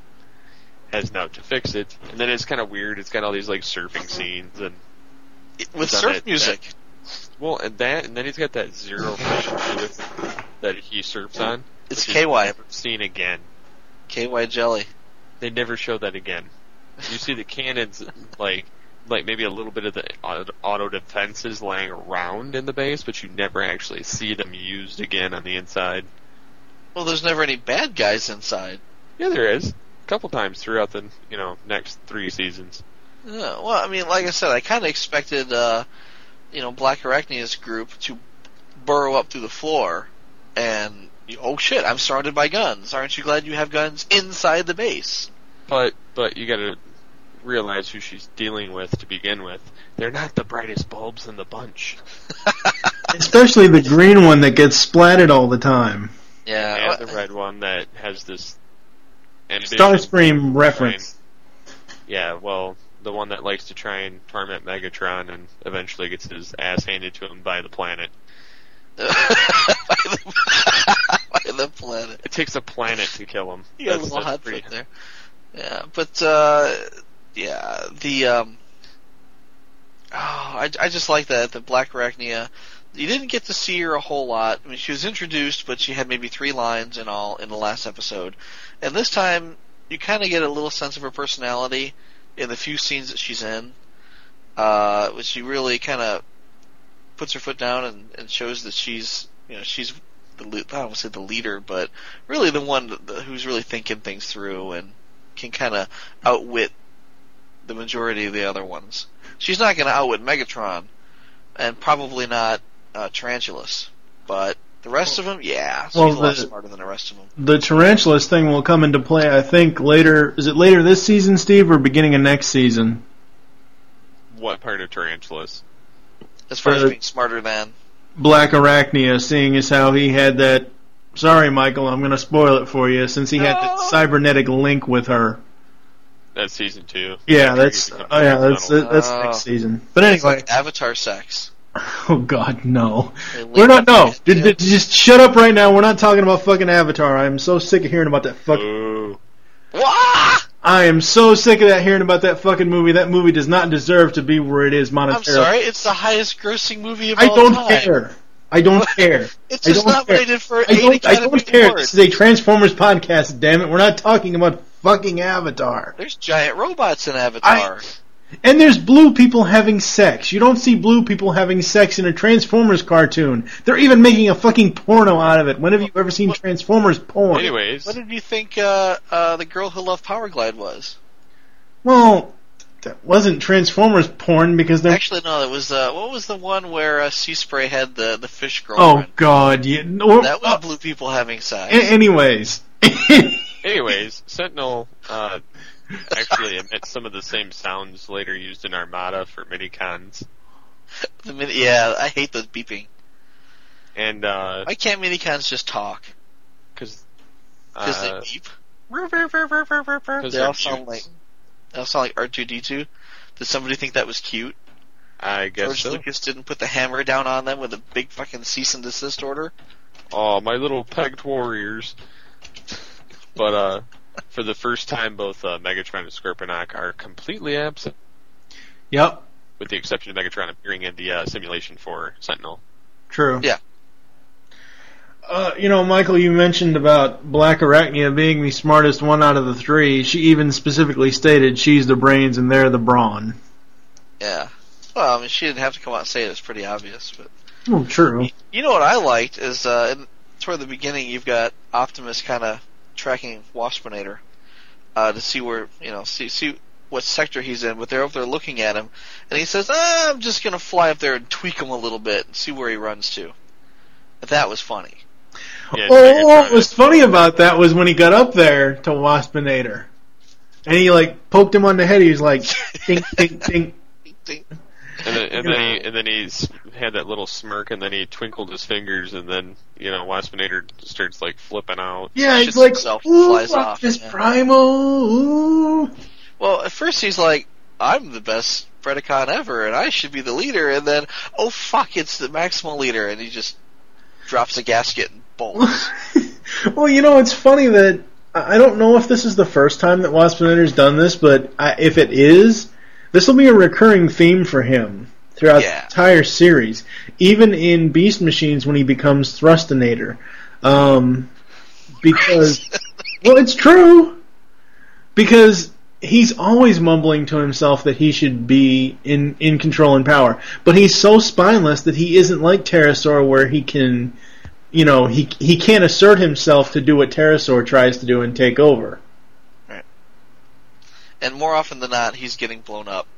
[SPEAKER 3] has now to fix it. And then it's kind of weird, it's got all these, like, surfing scenes, and
[SPEAKER 4] With
[SPEAKER 3] Done
[SPEAKER 4] surf
[SPEAKER 3] it,
[SPEAKER 4] music.
[SPEAKER 3] that- well, and that, and then he's got that zero mission fluid that he surfs on.
[SPEAKER 4] It's
[SPEAKER 3] which is
[SPEAKER 4] K Y.
[SPEAKER 3] never seen again.
[SPEAKER 4] K Y jelly.
[SPEAKER 3] They never show that again. You see the cannons, like, like maybe a little bit of the auto, auto defenses laying around in the base, but you never actually see them used again on the inside.
[SPEAKER 4] Well, there's never any bad guys inside.
[SPEAKER 3] Yeah, there is. A couple times throughout the, you know, next three seasons.
[SPEAKER 4] Yeah, well, I mean, like I said, I kind of expected, uh, you know, Black Arachnia's group to burrow up through the floor and, oh shit, I'm surrounded by guns. Aren't you glad you have guns inside the base?
[SPEAKER 3] But, but you gotta realize who she's dealing with to begin with. They're not the brightest bulbs in the bunch.
[SPEAKER 2] Especially the green one that gets splatted all the time.
[SPEAKER 4] Yeah.
[SPEAKER 3] And the red one that has this ambition.
[SPEAKER 2] Starscream reference.
[SPEAKER 3] Yeah, well, the one that likes to try and torment Megatron and eventually gets his ass handed to him by the planet.
[SPEAKER 4] by, the, by the planet.
[SPEAKER 3] It takes a planet to kill him.
[SPEAKER 4] You got a
[SPEAKER 3] That's-
[SPEAKER 4] little
[SPEAKER 3] that's
[SPEAKER 4] hot
[SPEAKER 3] pretty-
[SPEAKER 4] foot there. Yeah, but, uh, yeah, the, um, oh, I, I just like that, the Black Arachnia. You didn't get to see her a whole lot. I mean, she was introduced, but she had maybe three lines in all in the last episode. And this time, you kind of get a little sense of her personality in the few scenes that she's in, uh, which she really kind of puts her foot down and, and shows that she's, you know, she's the, I don't want to say the leader, but really the one that, who's really thinking things through and can kind of outwit the majority of the other ones. She's not going to outwit Megatron, and probably not uh, Tarantulas, but The rest of them, yeah. So
[SPEAKER 2] Well,
[SPEAKER 4] he's a lot
[SPEAKER 2] the-
[SPEAKER 4] smarter than the rest of them.
[SPEAKER 2] The Tarantulas thing will come into play, I think, later. Is it later this season, Steve, or beginning of next season?
[SPEAKER 3] What part of Tarantulas?
[SPEAKER 4] As far as
[SPEAKER 2] Uh,
[SPEAKER 4] being smarter than.
[SPEAKER 2] Black Arachnia, seeing as how he had that. Sorry, Michael, I'm going to spoil it for you. Since he had that
[SPEAKER 4] No.
[SPEAKER 2] cybernetic link with her.
[SPEAKER 3] That's season two.
[SPEAKER 2] Yeah,
[SPEAKER 3] After he
[SPEAKER 2] that's
[SPEAKER 3] becomes
[SPEAKER 2] oh, yeah, that's
[SPEAKER 3] Continental.
[SPEAKER 2] that's
[SPEAKER 4] Oh.
[SPEAKER 2] next season. But
[SPEAKER 4] It's
[SPEAKER 2] anyway,
[SPEAKER 4] like Avatar sex.
[SPEAKER 2] oh God, no.
[SPEAKER 4] They link
[SPEAKER 2] We're not.
[SPEAKER 4] up
[SPEAKER 2] No,
[SPEAKER 4] with
[SPEAKER 2] D-
[SPEAKER 4] it,
[SPEAKER 2] d-
[SPEAKER 4] too.
[SPEAKER 2] just shut up right now. We're not talking about fucking Avatar. I'm so sick of hearing about that fucking.
[SPEAKER 3] Ooh.
[SPEAKER 4] Wah!
[SPEAKER 2] I am so sick of that hearing about that fucking movie. That movie does not deserve to be where it is monetarily.
[SPEAKER 4] I'm sorry, it's the highest grossing movie of
[SPEAKER 2] I
[SPEAKER 4] all
[SPEAKER 2] don't
[SPEAKER 4] time.
[SPEAKER 2] care. I don't care.
[SPEAKER 4] It's
[SPEAKER 2] I
[SPEAKER 4] just
[SPEAKER 2] don't
[SPEAKER 4] nominated
[SPEAKER 2] care.
[SPEAKER 4] for
[SPEAKER 2] I
[SPEAKER 4] eight
[SPEAKER 2] don't, I
[SPEAKER 4] Academy
[SPEAKER 2] don't care.
[SPEAKER 4] Awards.
[SPEAKER 2] This is a Transformers podcast, damn it. We're not talking about fucking Avatar.
[SPEAKER 4] There's giant robots in Avatar.
[SPEAKER 2] And there's blue people having sex. You don't see blue people having sex in a Transformers cartoon. They're even making a fucking porno out of it. When have you ever seen Transformers porn?
[SPEAKER 3] Anyways,
[SPEAKER 4] What did you think uh, uh, the girl who loved Powerglide was?
[SPEAKER 2] Well, that wasn't Transformers porn because they're...
[SPEAKER 4] Actually, no, it was, uh, what was the one where uh, Sea Spray had the, the fish
[SPEAKER 2] Oh,
[SPEAKER 4] girlfriend?
[SPEAKER 2] God. Yeah, no,
[SPEAKER 4] That was
[SPEAKER 2] uh,
[SPEAKER 4] blue people having sex.
[SPEAKER 2] a- anyways.
[SPEAKER 3] anyways, Sentinel uh, actually emits some of the same sounds later used in Armada for minicons.
[SPEAKER 4] The mini- yeah, I hate those beeping.
[SPEAKER 3] And, uh,
[SPEAKER 4] Why can't minicons just talk?
[SPEAKER 3] cause,
[SPEAKER 4] Because
[SPEAKER 3] uh,
[SPEAKER 4] they beep.
[SPEAKER 3] 'cause
[SPEAKER 4] They
[SPEAKER 3] they're
[SPEAKER 4] all sound
[SPEAKER 3] mutes.
[SPEAKER 4] like they all sound like R two D two. Did somebody think that was cute?
[SPEAKER 3] I guess
[SPEAKER 4] George
[SPEAKER 3] so.
[SPEAKER 4] Lucas didn't put the hammer down on them with a big fucking cease and desist order.
[SPEAKER 3] Oh, my little pegged warriors. But, uh, for the first time, both uh, Megatron and Scorponok are completely absent,
[SPEAKER 2] Yep,
[SPEAKER 3] with the exception of Megatron appearing in the uh, simulation for Sentinel.
[SPEAKER 2] true.
[SPEAKER 4] Yeah.
[SPEAKER 2] Uh, you know, Michael, you mentioned about Black Arachnia being the smartest one out of the three. She even specifically stated she's the brains and they're the brawn.
[SPEAKER 4] Yeah. Well, I mean, she didn't have to come out and say it. It's pretty obvious. But
[SPEAKER 2] Oh, true.
[SPEAKER 4] you know what I liked is uh, in, toward the beginning, you've got Optimus kind of tracking Waspinator uh, to see where you know see see what sector he's in. But they're over there looking at him, and he says, ah, "I'm just gonna fly up there and tweak him a little bit and see where he runs to." But that was funny.
[SPEAKER 3] Yeah,
[SPEAKER 2] Oh, what
[SPEAKER 3] Megatron-
[SPEAKER 2] was funny about that was when he got up there to Waspinator. And he, like, poked him on the head. He was like, ding, ding, ding.
[SPEAKER 4] Ding.
[SPEAKER 3] And then, and then he and then he's had that little smirk, and then he twinkled his fingers, and then you know Waspinator starts like flipping out.
[SPEAKER 2] Yeah, he's
[SPEAKER 4] Shits
[SPEAKER 2] like,
[SPEAKER 4] himself and
[SPEAKER 2] ooh,
[SPEAKER 4] flies
[SPEAKER 2] fuck
[SPEAKER 4] off,
[SPEAKER 2] this
[SPEAKER 4] yeah.
[SPEAKER 2] Primal, ooh.
[SPEAKER 4] Well, at first he's like, I'm the best Predacon ever, and I should be the leader, and then, oh fuck, it's the Maximal leader, and he just drops a gasket and bolts.
[SPEAKER 2] Well, you know, it's funny that I I don't know if this is the first time that Waspinator's done this, but I, if it is, this will be a recurring theme for him throughout
[SPEAKER 4] Yeah.
[SPEAKER 2] the entire series, even in Beast Machines when he becomes Thrustinator. Um, because, well, it's true. Because he's always mumbling to himself that he should be in, in control and power. But he's so spineless that he isn't like Pterosaur where he can, you know, he he can't assert himself to do what Pterosaur tries to do and take over.
[SPEAKER 4] Right. And more often than not, he's getting blown up,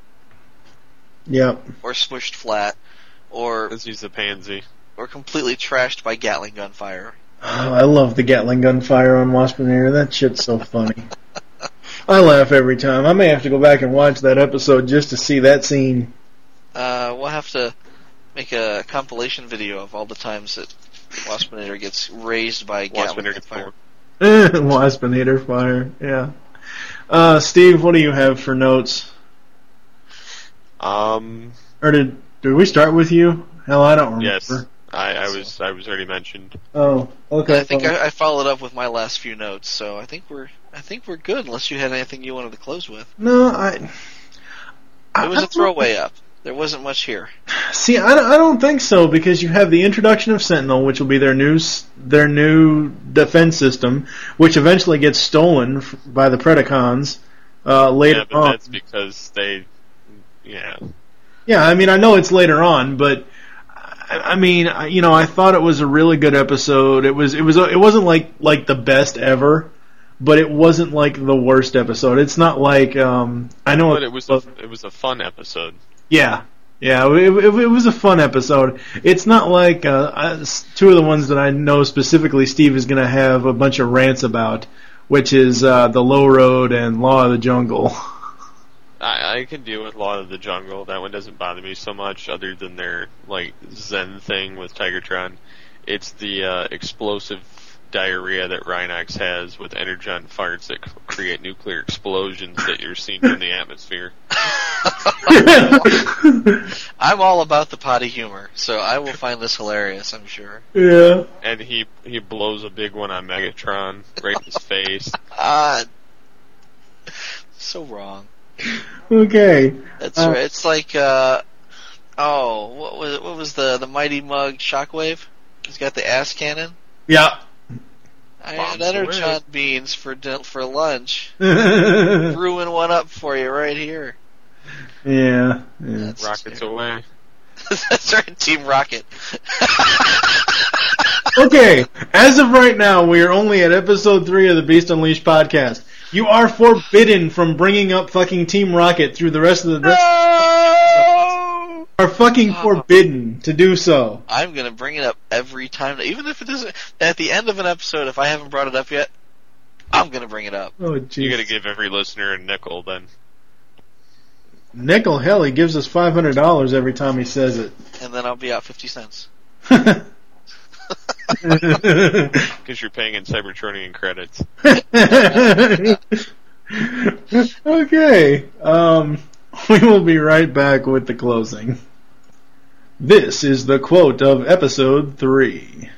[SPEAKER 2] Yep.
[SPEAKER 4] or smushed flat, or
[SPEAKER 3] Because he's a pansy.
[SPEAKER 4] or completely trashed by Gatling gun fire.
[SPEAKER 2] Oh, I love the Gatling gun fire on Waspinator. That shit's so funny. I laugh every time. I may have to go back and watch that episode just to see that scene.
[SPEAKER 4] Uh, we'll have to make a compilation video of all the times that Waspinator gets raised by Gatling gun
[SPEAKER 3] Waspinator
[SPEAKER 4] fire.
[SPEAKER 2] Waspinator fire, yeah. Uh, Steve, what do you have for notes?
[SPEAKER 3] Um.
[SPEAKER 2] Or did did we start with you? Hell, I don't remember.
[SPEAKER 3] Yes, I, I was I was already mentioned.
[SPEAKER 2] Oh, okay.
[SPEAKER 4] I think I, I followed up with my last few notes, so I think we're I think we're good. Unless you had anything you wanted to close with.
[SPEAKER 2] No, I. I
[SPEAKER 4] It was
[SPEAKER 2] I
[SPEAKER 4] a throwaway up. There wasn't much here.
[SPEAKER 2] See, I, I don't think so because you have the introduction of Sentinel, which will be their new s- their new defense system, which eventually gets stolen f- by the Predacons uh, later
[SPEAKER 3] Yeah, but
[SPEAKER 2] on.
[SPEAKER 3] that's because they. Yeah.
[SPEAKER 2] Yeah, I mean, I know it's later on, but I, I mean, I, you know, I thought it was a really good episode. It was, it was, it wasn't like like the best ever, but it wasn't like the worst episode. It's not like um, I know,
[SPEAKER 3] But it was a, it was a fun episode.
[SPEAKER 2] yeah, Yeah, it, it, it was a fun episode. It's not like uh, I, two of the ones that I know specifically Steve is going to have a bunch of rants about, which is uh, The Low Road and Law of the Jungle.
[SPEAKER 3] I, I can deal with Law of the Jungle. That one doesn't bother me so much, other than their like Zen thing with Tigertron. It's the uh, explosive diarrhea that Rhinox has with energon farts that c- create nuclear explosions that you're seeing from the atmosphere.
[SPEAKER 4] I'm all about the potty humor, so I will find this hilarious, I'm sure.
[SPEAKER 2] Yeah.
[SPEAKER 3] And he he blows a big one on Megatron right in his face.
[SPEAKER 4] Ah, so wrong.
[SPEAKER 2] Okay.
[SPEAKER 4] That's
[SPEAKER 2] Uh,
[SPEAKER 4] right. It's like, uh, oh, what was what was the the Mighty Mug Shockwave? He's got the ass cannon.
[SPEAKER 2] Yeah.
[SPEAKER 4] I
[SPEAKER 3] Bombs
[SPEAKER 4] had energon
[SPEAKER 3] away.
[SPEAKER 4] beans for din- for lunch. Brewing one up for you right here.
[SPEAKER 2] Yeah. yeah.
[SPEAKER 4] That's
[SPEAKER 3] Rockets
[SPEAKER 4] terrible.
[SPEAKER 3] away.
[SPEAKER 4] That's right, Team Rocket.
[SPEAKER 2] Okay, as of right now, we are only at episode three of the Beast Unleashed podcast. You are forbidden from bringing up fucking Team Rocket through the rest of the...
[SPEAKER 4] No!
[SPEAKER 2] Are fucking forbidden to do so.
[SPEAKER 4] I'm gonna bring it up every time, even if it doesn't. At the end of an episode, if I haven't brought it up yet, I'm gonna bring it up.
[SPEAKER 2] Oh,
[SPEAKER 3] You
[SPEAKER 2] jeez.
[SPEAKER 3] gotta give every listener a nickel then.
[SPEAKER 2] Nickel, hell, he gives us five hundred dollars every time he says it.
[SPEAKER 4] And then I'll be out fifty cents.
[SPEAKER 3] Because you're paying in Cybertronian credits.
[SPEAKER 2] Okay, um, we will be right back with the closing. This is the quote of episode three.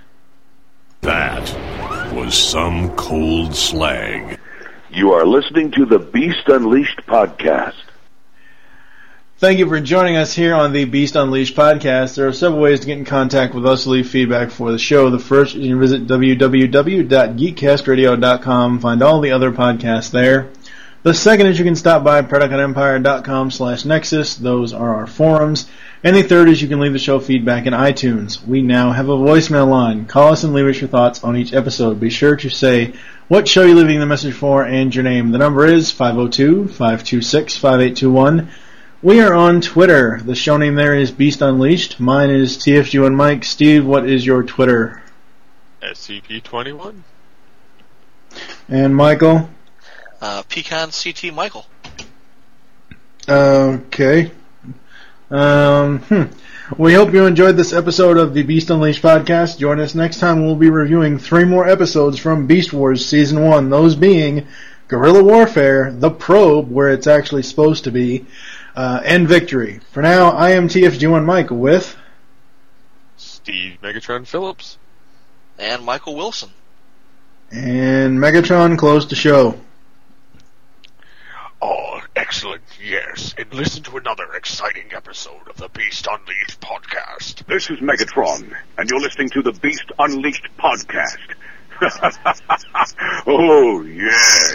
[SPEAKER 6] That was some cold slag.
[SPEAKER 1] You are listening to the Beast Unleashed podcast.
[SPEAKER 2] Thank you for joining us here on the Beast Unleashed podcast. There are several ways to get in contact with us to leave feedback for the show. The first is you can visit w w w dot geekcast radio dot com, find all the other podcasts there. The second is you can stop by predacon empire dot com slash nexus. Those are our forums. And the third is you can leave the show feedback in iTunes. We now have a voicemail line. Call us and leave us your thoughts on each episode. Be sure to say what show you're leaving the message for and your name. The number is five oh two, five two six, five eight two one. We are on Twitter. The show name there is Beast Unleashed. Mine is T F G one Mike. Steve, what is your Twitter?
[SPEAKER 3] S C P twenty-one.
[SPEAKER 2] And Michael?
[SPEAKER 4] Uh, Pecan C T Michael.
[SPEAKER 2] Okay. Um, hmm. We hope you enjoyed this episode of the Beast Unleashed podcast. Join us next time. We'll be reviewing three more episodes from Beast Wars Season one. Those being Guerrilla Warfare, The Probe, where it's actually supposed to be, uh, and Victory. For now, I am T F G one Mike with...
[SPEAKER 3] Steve Megatron Phillips.
[SPEAKER 4] And Michael Wilson.
[SPEAKER 2] And Megatron closed the show.
[SPEAKER 6] Oh, excellent, yes. And listen to another exciting episode of the Beast Unleashed podcast.
[SPEAKER 1] This is Megatron, and you're listening to the Beast Unleashed podcast. Oh, yeah.